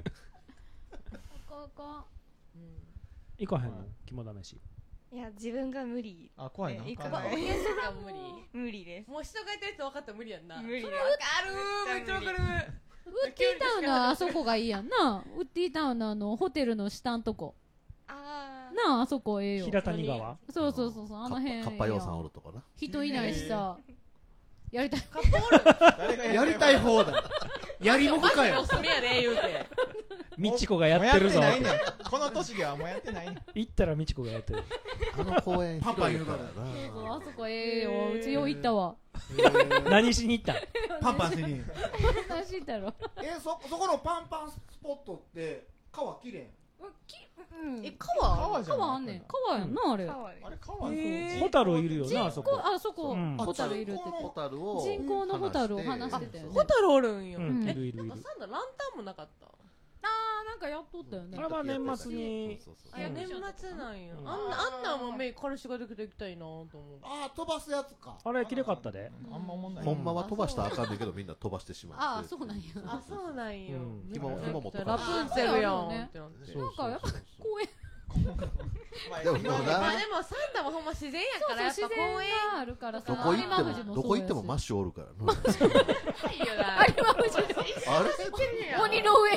あかん行かへんの肝試しいや自分が無理あ怖いな行かないいやそれは無理無理ですもう人がやってる人分かったら無理やんな無理それ分かるめっちゃ分かるウッディタウンのあそこがいいやんなウッディタウンのあのホテルの下んとこあなああそこええよ平谷川そうそうそうそうあの辺カッパ洋さんおるとかな人いないしさやりたいカッパおるやりたい方だやりもくかよマジでおすすめやで言うてみちこがやってるぞもうやってないねんこの年ではもうやってないねん行ったらみちこがやってるあの公園パパ言うからそうそうあそこええようちよう行ったわ何しに行ったんパンパンしに何しに行ったろえそそこのパンパンスポットって川きれいうんえ川川じゃない川あんねん川やんなあれ川であれ川ホタルいるよなあそこあそこうんホタルいるって言ってホタルを人工のホタルを話してたよねホタルおるんようんえいるいるいるなんかサンダランタンもなかったあーなんかやっとったよねあれは年末にそうそうそうあいや年末なんようんあんなあんなんもめ彼氏ができて行きたいなと思ってああ飛ばすやつかあれきれかったであんま思んないほんまは飛ばしたらあかんねんけどみんな飛ばしてしまうああそうなんやあそうなんようん紐紐持ってラプンツェルやんってなってそうなんかやっぱ公園でももうなまあでもサンダもほんま自然やからやっぱそうそう自然公園があるからさどこ行って有馬富士もどこ行ってもマッシシュおるからないいよな有馬富士あれ鬼の上におい女来るぞ女来るぞ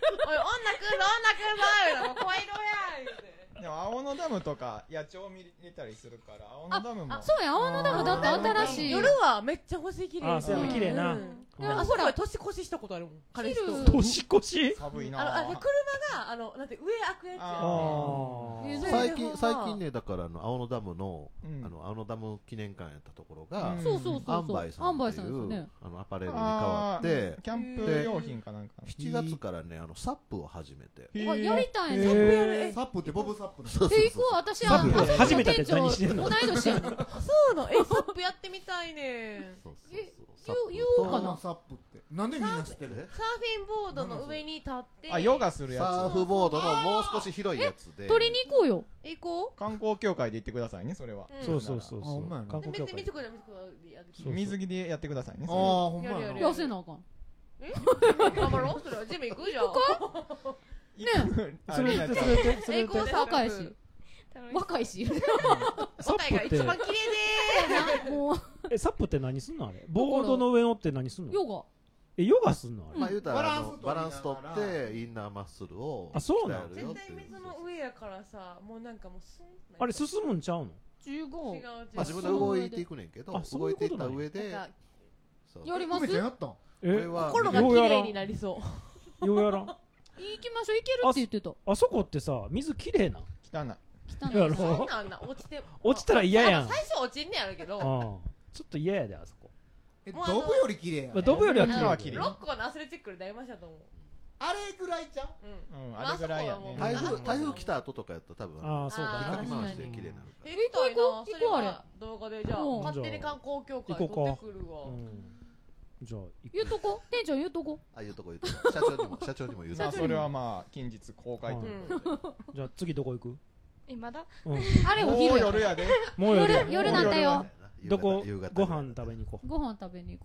言うたらもう怖いのや言うてでも青野ダムとか野鳥見れたりするから青野ダムもあそうや青野ダムだって新しい夜はめっちゃ星綺麗あそうやね綺麗なうんあそこは年越ししたことあるもん彼氏と年越し寒いなあのあで車があのなんて上開くやつやあね最近最近ねだからあの青野ダムのうんあの青野ダム記念館やったところがうんそうそうそうそうアンバイさんアンバイっていうさんですよねあのアパレルに変わってキャンプ用品かなんかしちがつからねあのサップを始めてあやりたいねへーやるえサップってボブサップのそうそうえ行こう私サップああそこの初めてって店長何してんの同い年やんそうなのえサップやってみたいねそうそうえそう言う言うかなサップってなんでみんな知ってるサーフィンボードの上に立ってあヨガするやサーフボードのもう少し広いやつで取りに行こうよ行こつ観光協会で行ってくださいねそれはうんそうそうそうそあほんまやなう観うで光協会見て見てくれ見てくれやるそう水着でやってくださいねああそれほんまやなやるやる痩せなあかんえ頑張ろうそれはジム行くじゃんねあそれりなちゃんそれでそれでえ行こう若いし若いしサ答えがップって一番綺麗でもうえサップって何すんのあれボードの上乗って何すんのヨガえヨガすんのあれまあ言うたらあのババランスランス取取りながらってインナーマッスルをあそうなの鍛えるよっていう絶対水の上やからさもうなんかもうスンあれ進むんちゃうのじゅうご違う違うまあ自分で動いていくねんけどあそう動いていっいうことなんやた上でなんかそうやります梅ちゃんやったんこえれは心が綺麗になりそうようやらん行きましょう行けるって言ってたあそこってさ水きれいな汚い汚いやろそんなんな落ちて落ちたら嫌やんあ最初落ちんねやるけどああちょっと嫌やであそこえもうあのドブより綺麗やまあドブよりは綺ドブは綺麗麗ロッコのアスレチックで大魔者と思うあれぐらいちゃううんうんあれぐらいやね台風あそこはもう台風来た後とかやったら多分ああそうあーかな引っかき回して綺麗になるからえ行きたいな行こうそれ行こうあれは動画でじゃあうん勝手に観光協会行こうか取ってくるわうんじゃあ行言うとこ店長言うとこああいうとこ言うとこ社長にも社長にも言うとこまあそれはまあ近日公開ということでじゃあ次どこ行くえまだうんあれおもう昼や夜やでもう夜夜夜なったよ夕方どこ夕方ご飯食べに行こご飯食べに行こ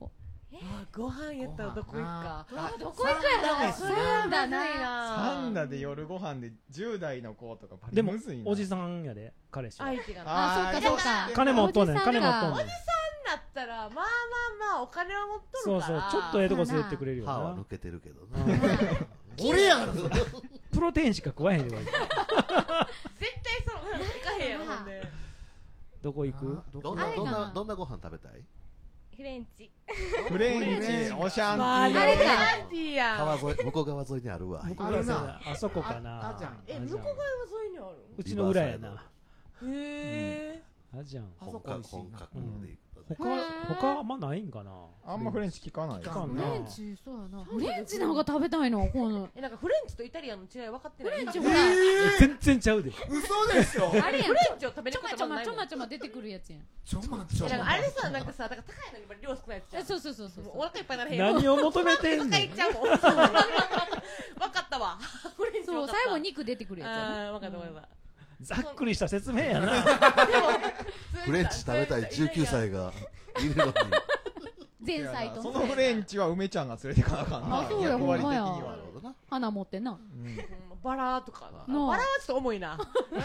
あご飯やったらどこ行くか。 どこ行くやろ。 そうだな。 サンダで夜ご飯でじゅう代の子とかバでもリむずいな。 おじさんやで彼氏は。 相手が。 あ、そうかそうか。 金持っとんねん金持っとんねん。 おじさんだったらまあまあまあお金は持っとるから。 そうそうちょっとええとこ連れてくれるよな。 歯は抜けてるけどな。 俺やん。 プロテインしか食わへんで。 絶対そう抜かへんやろほんで。 どこ行く？ どんなどんなどんなご飯食べたい？ フレンチ。 フレンチ、オシャンティー。 あれだ。ティーやん。 川沿い向こう側沿いにあるわ。 あるな。あそこかな。 あじゃん。え向こう側沿いにある？ うちの裏やな。 へえ。 あじゃん。 本格本格で行く。 他他あんまないんかな。 あんまフレンチ聞かない。 聞かんな。フレンチそうやな。フレンチなんか食べたいの。この。 えなんかフレンチとイタリアンの違い分かってない。 フレンチほら。 全然ちゃうで。 嘘でしょ。 あれフレンチを食べることないもん。 ちょまちょま出てくるやつやん。 ちょまちょま。 あれさなんかさだから高いのに量少ないやつじゃん。 そうそうそうそう。 お腹いっぱいならへん。 何を求めてんの。 いっちゃうもん。分かったわ。フレンチ。 そう最後肉出てくるやつやな。分かった分かった。 ざっくりした説明やな。 フレンチ食べたいじゅうきゅうさいがいるのに。 前菜と。 そのフレンチは梅ちゃんが連れてかなあかんな。 あそうやほんまや。 なるほどな。 花持ってな。 バラとかな。バラはちょっと重いな。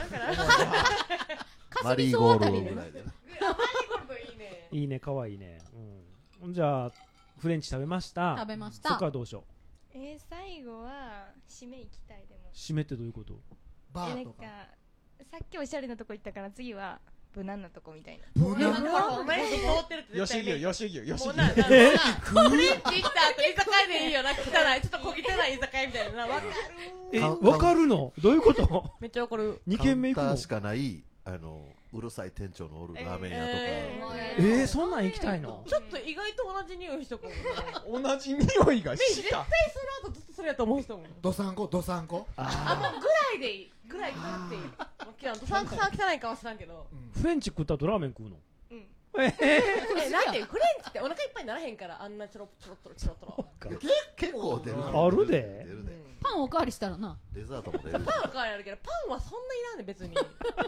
マリーゴールドぐらいでな。 マリーゴールドいいね。 いいね可愛いね。うん。じゃあフレンチ食べました。 食べました。 そっからどうしよう。え最後は締め行きたいでも。 締めってどういうこと？ バーとか。 さっきおしゃれなとこ行ったから次は無難なとこみたいな。 無難吉牛吉牛吉牛。 フレンチ行った後居酒屋でいいよな汚いちょっと小汚い居酒屋みたいなわかる。 えわかるの？どういうこと？ めっちゃわかる。 二軒目行くの？ しかないあのうるさい店長のおるラーメン屋とか。 えーそんなん行きたいの？ ちょっと意外と同じ匂いしとこう。 同じ匂いがした。 絶対その後ずっとそれやと思う人も。 どさんこどさんこ。 あもうぐらいでいい。ぐらい食っていい。どさんこさん汚いかは知らんけど。 フレンチ食った後ラーメン食うの？ うん。ええなんてフレンチってお腹いっぱいにならへんからあんなちょろちょろっとろちょろっとろ。 結構出る。 あるで。 パンおかわりしたらな。 デザートも出る。 パンおかわりあるけどパンはそんないらんね別に。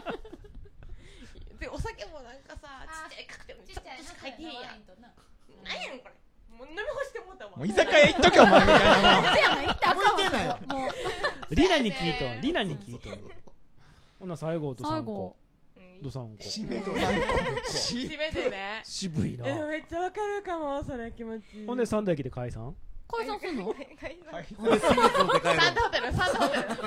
でお酒もなんかさちっちゃいカクテルにちょっとしか入ってへんやん。なんやねんこれ。もう飲み干してもうたわ。 もう居酒屋行っとけお前みたいな。 行ったら向いてないよ。 リナに聞いとリナに聞いと。ほな最後とさんこ。どさんこ。 締めとさんこ。 締めてね。 渋いな。 えめっちゃわかるかもそれ気持ちいい。 ほんで三田駅で解散？ 解散すんの？ 解散。 サンダホテルサンダホテル。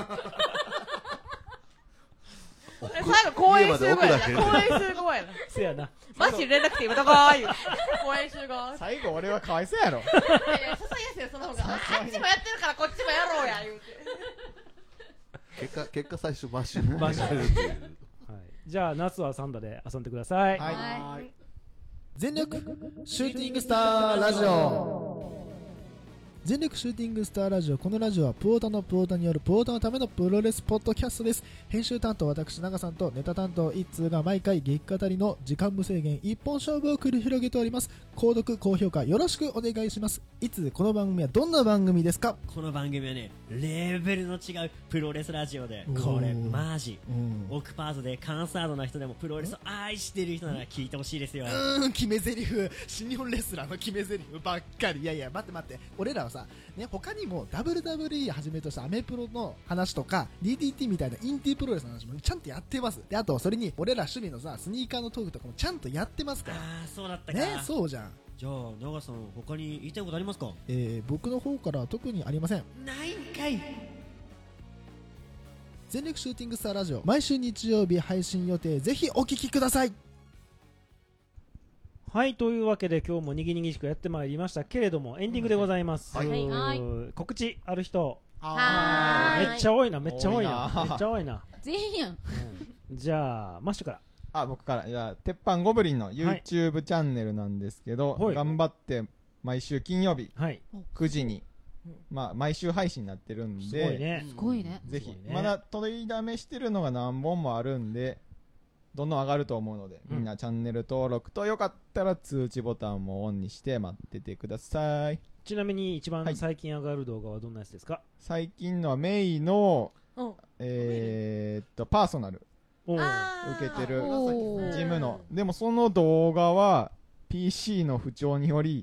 最後公園集合やな。公園集合やな。 せやな。 マジ連絡て今どこーいう。公園集合。 最後俺はかわいそうやろ。 いやいやささやすよその方が。あっちもやってるからこっちもやろうや言うて。 結果結果最初マッシュマッシュっていう。 じゃあ夏はサンダで遊んでください。 はい。全力シューティングスターラジオ。全力シューティングスターラジオ。このラジオはプオタのプオタによるプオタのためのプロレスポッドキャストです。編集担当私長さんとネタ担当一通が毎回激語りの時間無制限一本勝負を繰り広げております。購読高評価よろしくお願いします。いつこの番組はどんな番組ですか？ この番組はねレベルの違うプロレスラジオでこれマジオクパートでカンサードな人でもプロレスを愛してる人なら聞いてほしいですよ。 うーん決め台詞新日本レスラーの決め台詞ばっかり。いやいや待って待って俺らはさね、他にも ダブリューダブリューイー はじめとしたアメプロの話とか ディーディーティー みたいなインディープロレスの話もちゃんとやってます。であとそれに俺ら趣味のさスニーカーのトークとかもちゃんとやってますから。 ああそうだったかね。そうじゃん。 じゃあ長さん他に言いたいことありますか？ えー、僕の方からは特にありません。 ないんかい。 全力シューティングスターラジオ毎週日曜日配信予定。ぜひお聞きください。 はいというわけで今日もにぎにぎしくやってまいりましたけれどもエンディングでございます。はい、告知ある人？ はーい。めっちゃ多いなめっちゃ多いなめっちゃ多いな。 全員やん。 じゃあマッシュから。 あ僕からじゃあ鉄板ゴブリンの YouTube チャンネルなんですけど、頑張って毎週金曜日くじにまあ毎週配信になってるんで、 すごいね。 すごいね。 ぜひまだ取りだめしてるのが何本もあるんで。どんどん上がると思うので、みんなチャンネル登録とよかったら通知ボタンもオンにして待っててください。 ちなみに一番最近上がる動画はどんなやつですか？はい、 最近のはメイのえー、っとパーソナル受けてるジムのでもその動画は ピーシー の不調により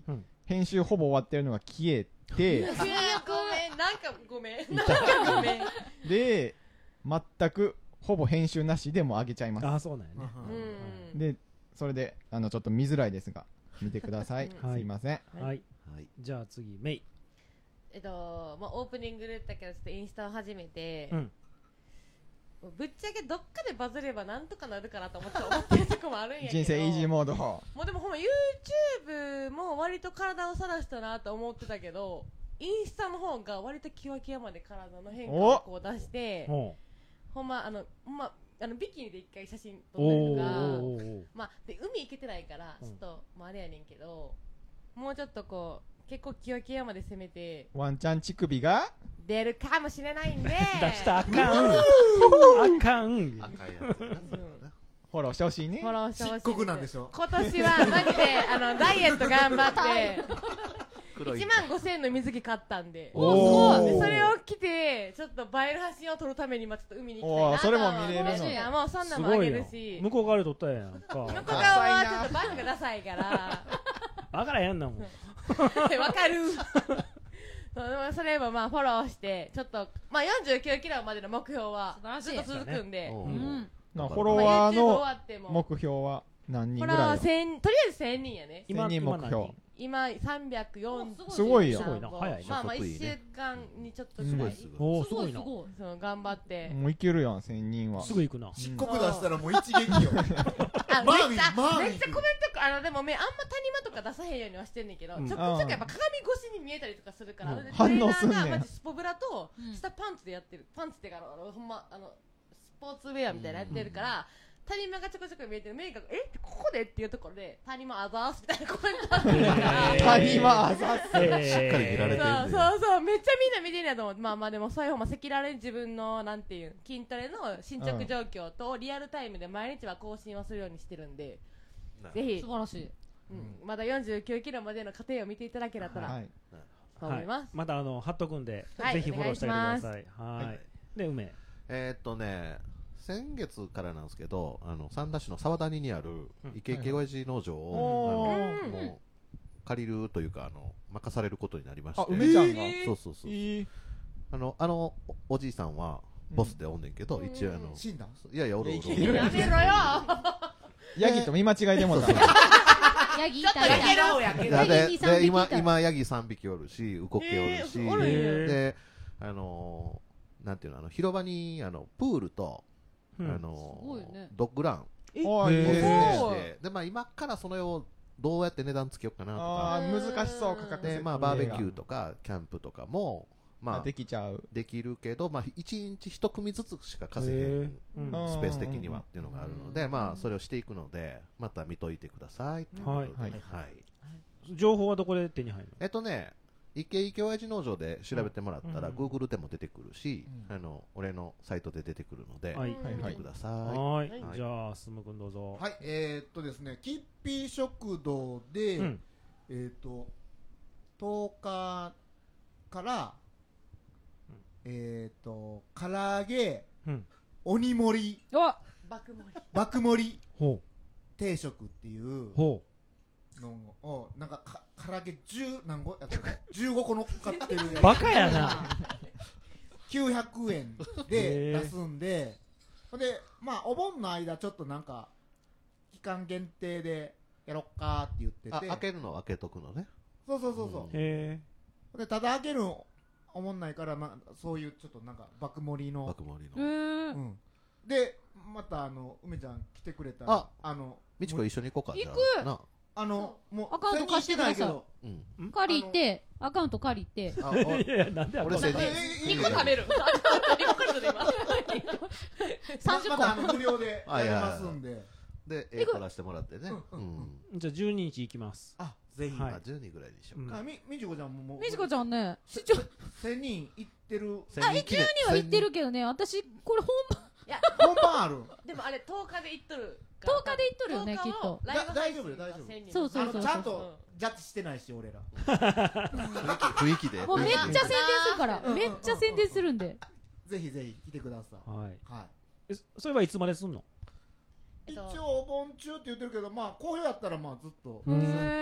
編集ほぼ終わってるのが消えてごめん、なんかごめん、なんかごめん。 で、全くほぼ編集なしでも上げちゃいます。 あ、そうなんやね。 で、それであのちょっと見づらいですが見てください。すいません。 はい。じゃあ次メイ。 えっとまあオープニングで言ったけどちょっとインスタを始めて。ぶっちゃけどっかでバズればなんとかなるかなと思って思ってるとこもあるんやけど人生イージーモードもうでもほんま YouTube も割と体を晒したなと思ってたけどインスタの方が割とキワキワまで体の変化をこう出してほんまあのほんまあのビキニで一回写真撮ったりとかまあで海行けてないからちょっともうあれやねんけどもうちょっとこう結構キワキワまで攻めてワンチャン乳首が出るかもしれないんで出したらあかんあかんフォローしてほしいねフォローしてほしい漆黒なんでしょ今年はマジであのダイエット頑張っていちまんごせんえんの水着買ったんでおでそれを着てちょっと映える写真を撮るために今ちょっと海に行きたいなとそれも見れるのいやもうそんなのあげるし向こう側で撮ったやんか向こう側はちょっとバッグがダサいからわからへんなもんわかるそうでもそれもまあフォローしてちょっとまあよんじゅうきゅうキロまでの目標はずっと続くんで、 うんフォロワーの目標は何人ぐらい？ フォロワーせんとりあえずせんにんやね。 せんにん目標。 今さんびゃくよんじゅうすごいよ。 すごいな早いな。 まあまあいっしゅうかんにちょっとぐらい。 おおすごいな。 そう頑張って。 もういけるやんせんにんは。 すぐ行くな。 漆黒出したらもう一撃よ。 あめっちゃめっちゃコメントあのでもめあんま谷間とか出さへんようにはしてんねんけど、ちょくちょくやっぱ鏡越しに見えたりとかするから、 反応すんねん。 マジスポブラと下パンツでやってるパンツってかあのほんまあのスポーツウェアみたいなやってるから。谷間がちょこちょこ見えてるメイクがえここでっていうところで谷間あざーすみたいなコメントあってるから谷間あざーすしっかり見られてるそうそうそうめっちゃみんな見てるやと思うまあまあでもそういうほんま赤裸々に自分のなんていう筋トレの進捗状況とリアルタイムで毎日は更新をするようにしてるんでぜひ素晴らしい、 うん、まだよんじゅうきゅうキロまでの過程を見ていただけたら、はい、と思います、はい、 またあの貼っとくんで、はい、ぜひフォローしてくださいはい、はい、で梅えー、っとね先月からなんですけど、あの三田市の沢谷にあるイケイケ親父農場を、うん、あのもう借りるというかあの任されることになりまして、 あ梅ちゃんが、 そうそうそう、えー、あのあの お, おじいさんはボスでおんねんけど、うん、一応あの死んだいやいやおるおるおるやめろよヤギと見間違いでもだヤギいたやけろやけろでで今今ヤギさんびきおるしウコケおるし、えー、であのなんていうのあの広場にあのプールとあのドッグランをしてでまあ今からそれをどうやって値段つけようかなとか難しそう価格でまあバーベキューとかキャンプとかもまあできちゃうできるけどまあ一日一組ずつしか稼げるスペース的にはっていうのがあるのでまあそれをしていくのでまた見といてくださいはいはい情報はどこで手に入るの？ えっとねイケイケ親父農場で調べてもらったら、うん、Google でも出てくるし、うん、あの俺のサイトで出てくるので、はい、見てください。 はい、はい、じゃあすむくんどうぞ。 はい、えー、っとですね、キッピー食堂で、うん、えー、っととおかから、うん、えー、っと唐揚げ、うん、鬼盛り、 爆盛り、 爆盛り定食っていう。 ほうのをなんかか唐揚げじゅう何個やったかじゅうごこ乗っかってるやつバカやなきゅうひゃくえんで出すんででまあお盆の間ちょっとなんか期間限定でやろっかって言っててあ開けるのは開けとくのねそうそうそうそう、うん、へでただ開けるのおもんないから、まあ、そういうちょっとなんか爆盛りの爆盛りの、 うん、でまたあの梅ちゃん来てくれたらああのみちこ一緒に行こうか行くなあのもうアカウント貸してください、うん、借りてアカウント借りてあいやなんで俺せんにんにこ食べるにこ借りるで今さんじゅっこまた無料でやりますんでで絵からしてもらってねじゃあじゅうににち行きますあぜひじゅうにんぐらいにしようかみみちこちゃんももうみちこちゃんねせんにん行ってるあじゅうにんは行ってるけどね私これ本番いや本番あるでもあれとおかで行っとるとおかで行っとるよねきっと大丈夫よ大丈夫そうそうそうちゃんとジャッジしてないし俺ら雰囲気でもうめっちゃ宣伝するからめっちゃ宣伝するんでぜひぜひ来てくださいはいそれはいつまですんの一応お盆中って言ってるけどまあ好評やったらまあずっとへえす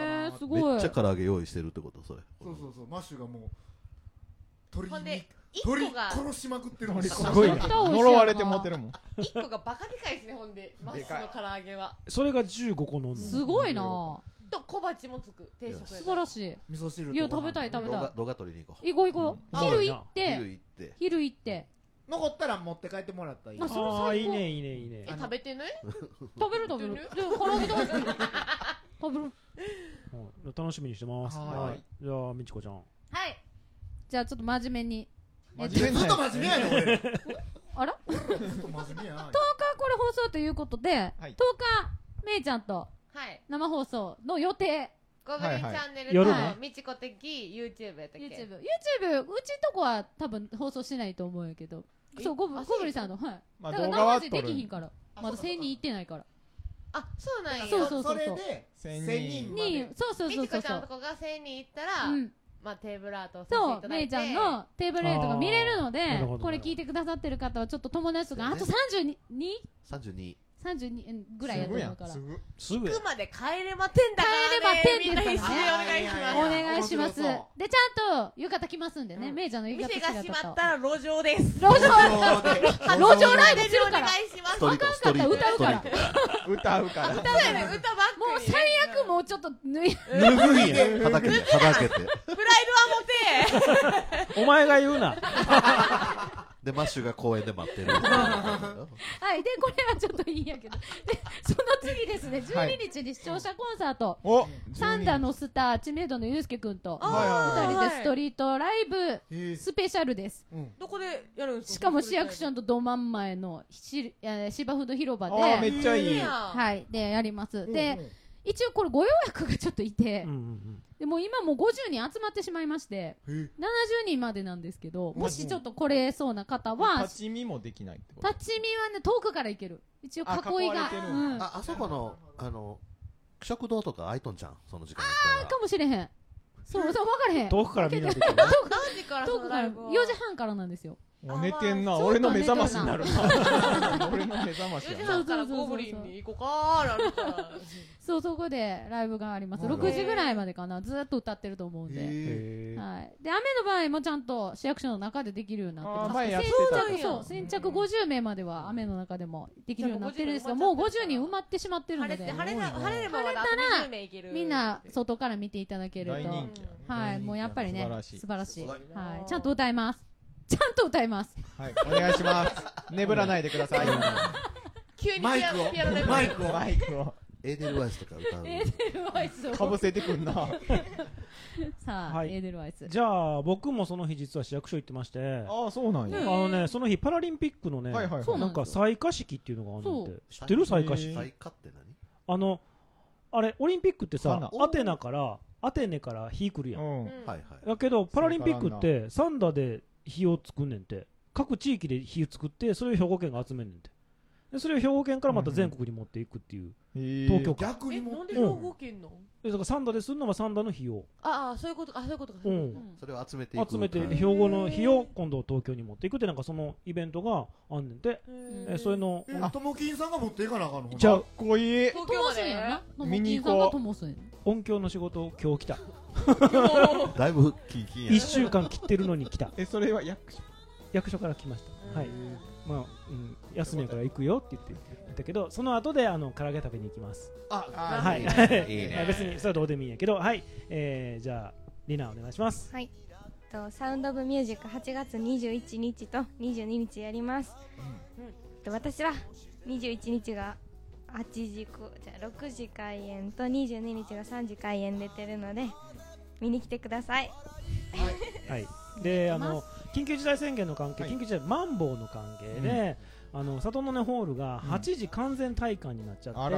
すごいめっちゃ唐揚げ用意してるってことそれ。 そうそうそうマッシュがもう鳥にほんで一鳥個が殺しまくってるもん。 すごいな呪われて持ってるもん。 一個がバカでかいですね。ほんでマッシュの唐揚げはそれがじゅうごこ飲んの。 すごいな。 と小鉢もつく定食。 素晴らしい。 味噌汁。 いや食べたい食べたい。 動画撮りに行こう。 行こう行こう。昼行って昼行って昼行って残ったら持って帰ってもらったらいい。 ああいいねいいねいいね。 え食べてね。 食べる食べる。でも唐揚げとか食べる。 楽しみにしてます。はい。じゃあみちこちゃん。 はい。じゃあちょっと真面目に。 ずっと真面目やね俺。 あら？ ずっと真面目や。 とおかこれ放送ということで、とおかめいちゃんと生放送の予定。 ゴブリンチャンネルとみちこ的 YouTube やったっけ？ YouTube。YouTube うちとこは多分放送しないと思うんやけど。そうゴブゴブリンさんのはい。だから生配信できひんから。まだせんにんいってないから。 あ、そうなんや。 そうそうそう。 それでせんにんまで。 そうそうそうそう。 みちこちゃんとこがせんにんいったら。まあテーブルアートをさせていそう、 ただいて、 めいちゃんのテーブルアートが見れるので、これ聞いてくださってる方はちょっと友達とか、あとさんじゅうにさんじゅうにさんじゅうにぐらいやと思うから。 すぐすぐ行くまで帰れまてんだからね。 帰れまてんみんな必死でお願いします。 お願いします。で、ちゃんと浴衣着ますんでね、めいちゃんの浴衣店が閉まったら路上です。 路上路上ライブするから。 お願いします。 ストリートストリート歌うから。 歌うから。 歌だよね、歌ばっかり。 もう最悪もうちょっと脱い。 脱ぐんや。 はだけてはだけて。 プライドは持て。 お前が言うな。 でマッシュが公園で待ってる。 はいでこれはちょっといいんやけど。でその次ですね、じゅうににちに視聴者コンサート。 おサンダのスター知名度のゆうすけくんとふたりでストリートライブスペシャルです。 どこでやるんですか？ しかも市役所のど真ん前のしえー芝生の広場で、 あーめっちゃいい。 はいでやります。で一応これご予約がちょっといて、でもう今もうごじゅうにん集まってしまいましてななじゅうにんまでなんですけど、もしちょっと来れそうな方は立ち見もできないってこと？ 立ち見はね遠くから行ける。一応囲いがうんああそこのあの食堂とか空いとんちゃんその時間。 あーかもしれへん。そうそう分からへん。 遠くから見る遠く何時から遠くからよじはんからなんですよ。 寝てんな。俺の目覚ましになるな。俺の目覚ましよじはんからゴブリンに行こうかなるからそうそこでライブがあります。ろくじぐらいまでかな。ずっと歌ってると思うんで。はい。で雨の場合もちゃんと市役所の中でできるようになってます。 前やってた。そう先着ごじゅうめいまでは雨の中でもできるようになってるんですが、もうごじゅうにん埋まってしまってるので。 晴れて晴れな晴れればまだにじゅうめいいける。 みんな外から見ていただけると。 大人気やね。 はいもうやっぱりね素素晴らしい。はいちゃんと歌います。ちゃんと歌います。 はい、お願いします。眠らないでください。 急にマイクをピアノでマイクをマイクを。 エーデルワイスとか歌う。 エーデルワイスをかぶせてくんな。 さあ、 はいエーデルワイス。 じゃあ僕もその日実は市役所行ってまして、 ああそうなんや。 あのねその日パラリンピックのね、 はいはいはいなんか採火式っていうのがあるんで、知ってる採火式？ 採火って何？ あのあれオリンピックってさ花アテナからアテネから火来るやん。 うん。 はいはい。 だけどパラリンピックってサンダで火を作んねんて。各地域で火を作ってそれを兵庫県が集めんねんて。でそれを兵庫県からまた全国に持っていくっていう東京逆にえなんで兵庫県の？ えだからサンダでするのはサンダの火をああそういうことかそういうことか。 うんそれを集めていく。 集めて兵庫の火を今度東京に持っていくってなんかそのイベントがあんねんて。えそれのえともきんさんが持っていかなあかんの？ じゃあかっこいい。 東京まで見に行こう。 ともすん音響の仕事今日来た。 だいぶキンキンや。 一週間切ってるのに来た。 えそれは役所役所から来ました。はい。まあ、うん、休みやから行くよって言って言ったけど、その後であの唐揚げ食べに行きます。 あ、 はい。 いいね。 別にそれはどうでもいいんやけど、はい。えー、じゃあリナお願いします。 はい。とサウンドオブミュージックはちがつにじゅういちにちとにじゅうににちやります。と私はにじゅういちにちがはちじこじゃあろくじ開演とにじゅうににちがさんじ開演出てるので見に来てください。 はい。であの緊急事態宣言の関係、緊急事態マンボウの関係で、あの里の根ホールがはちじ完全体感になっちゃって、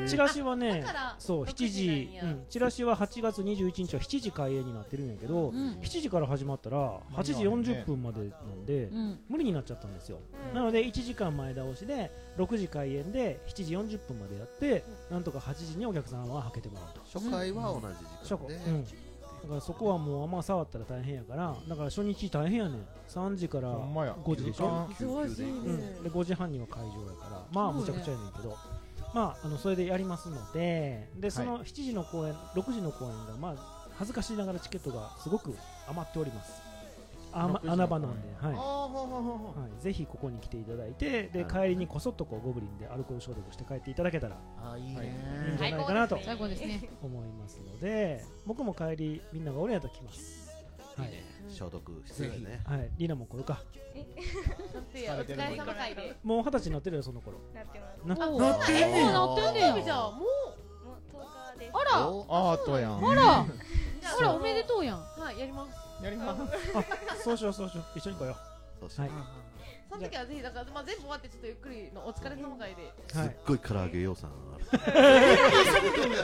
チラシはねそうしちじ、チラシははちがつにじゅういちにちはしちじ開演になってるんやけど、しちじから始まったらはちじよんじゅっぷんまでなんで無理になっちゃったんですよ。なのでいちじかんまえ倒しでろくじ開演でしちじよんじゅっぷんまでやって、なんとかはちじにお客さんははけてもらうと。 初回は同じ時間で。 だからそこはもうあんま触ったら大変やから、だから初日大変やねん。さんじからごじでしょ。 忙しいね。 でごじはんには会場やから、まあむちゃくちゃやねんけど、 まあ、あのそれでやりますので、でそのしちじの公演、ろくじの公演が、まあ、恥ずかしながらチケットがすごく余っております。あま穴場なんで、はい、はい、ぜひここに来ていただいて、で帰りにこそっとこうゴブリンでアルコール消毒して帰っていただけたらあいいね、 いいんじゃないかなと思いまますので、僕も帰りみんながおるんやったら来ます。はい、 消毒してるね。 はい、リナも来るか。 お疲れ様会で。 もう二十歳になってるよその頃。 なってます。 ななってんねや。なってんねや。 じゃあもうとおかです。 あら。 アートやん。 あら。あらおめでとうやん。 はいやります。 やります。 あ、そうしようそうしよう。一緒に来よう。はい。 その時はぜひだからまあ全部終わってちょっとゆっくりのお疲れ様会で。 すっごい唐揚げ予算ある。 なってない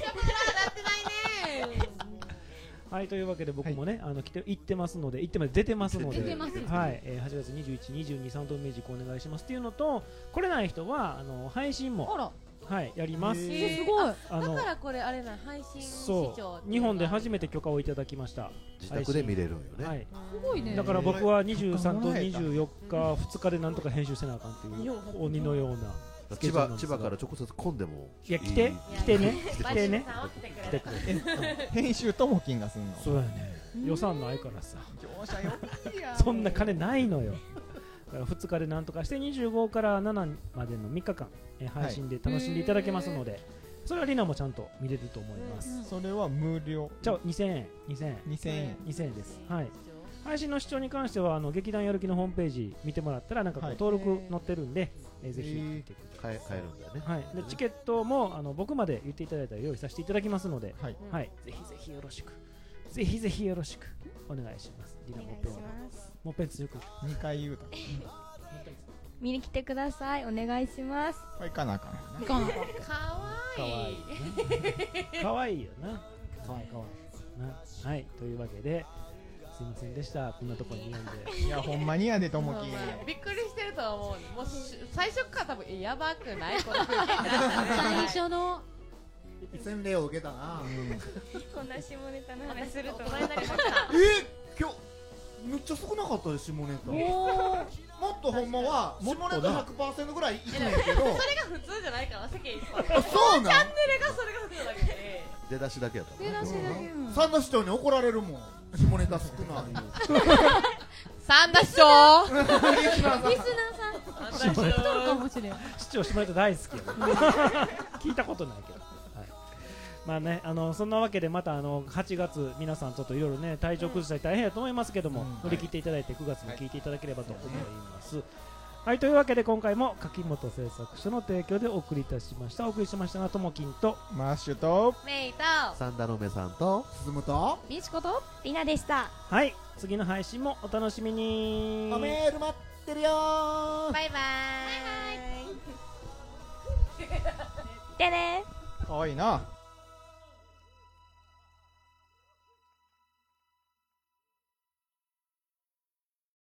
ね。 はい、というわけで僕もね、あの来て行ってますので、行ってまで出てますので、はい、えー、はちがつにじゅういち、にじゅうに、さんとメージお願いしますっていうのと、来れない人はあの配信もはい、やります。 すごい。 あのだからこれあれな配信視聴。 日本で初めて許可をいただきました。 自宅で見れるよね。 はい。 すごいね。 だから僕はにじゅうさんとにじゅうよっかふつかでなんとか編集せなあかんっていう鬼のような。 千葉千葉から直接混んでもいや来て来てね来てね来てくれ。 編集とも金がすんの。 そうやね。予算ないからさ。 業者よ。 そんな金ないのよ。ふつかでなんとかしてにじゅうごからななまでのみっかかん、えー、配信で楽しんでいただけますので、はい、それはリナもちゃんと見れると思います。 うん、それは無料。 じゃあにせんえんにせんえんにせんえんにせんえんです。はい。配信の視聴に関してはあの劇団やる気のホームページ見てもらったらなんかこう登録載ってるんで、えー、ぜひ見てください。買えるんだよね。 はい。でチケットもあの僕まで言っていただいたら用意させていただきますので、はい。はい、ぜひぜひよろしく。ぜひぜひよろしくお願いします。リナもっぺんもっぺん強くにかい言うた。 見に来てください。お願いします。 行かなあかん。 行かなあかん。 かわいい。 かわいいよな。かわいいかわいいな。はい。というわけですいませんでした。こんなところに呼んで。 いやほんまにやでともき。 びっくりしてるとは思う。もう最初から多分やばくない。この最初の洗礼を受けたな。 こんな下ネタの話すると。 大人になりました。 え今日めっちゃ少なかったです下ネタ。もっとほんまは下ネタ ひゃくパーセント ぐらいいくねんけど、それが普通じゃないから世間一般。 あそうなん。 チャンネルがそれが普通だけで。 出だしだけやった。 出だしだけ。 三田市長に怒られるもん。下ネタ少ない。 三田市長。 リスナーさん。 リスナーさん。知ってるかもしれん。 市長下ネタ大好きや。聞いたことないけど。まあね、あのそんなわけでまたあのはちがつ皆さんちょっといろいろね体調崩したり大変やと思いますけども、うん、乗り切っていただいてくがつも聞いていただければと思います。はい、はい、というわけで今回も柿本製作所の提供でお送りいたしました。お送りしましたがともきんとマッシュとメイとサンダのめさんと進むとみちことりなでした。 はい、次の配信もお楽しみに。 おメール待ってるよー。 バイバーイ。 でね。 かわいいな。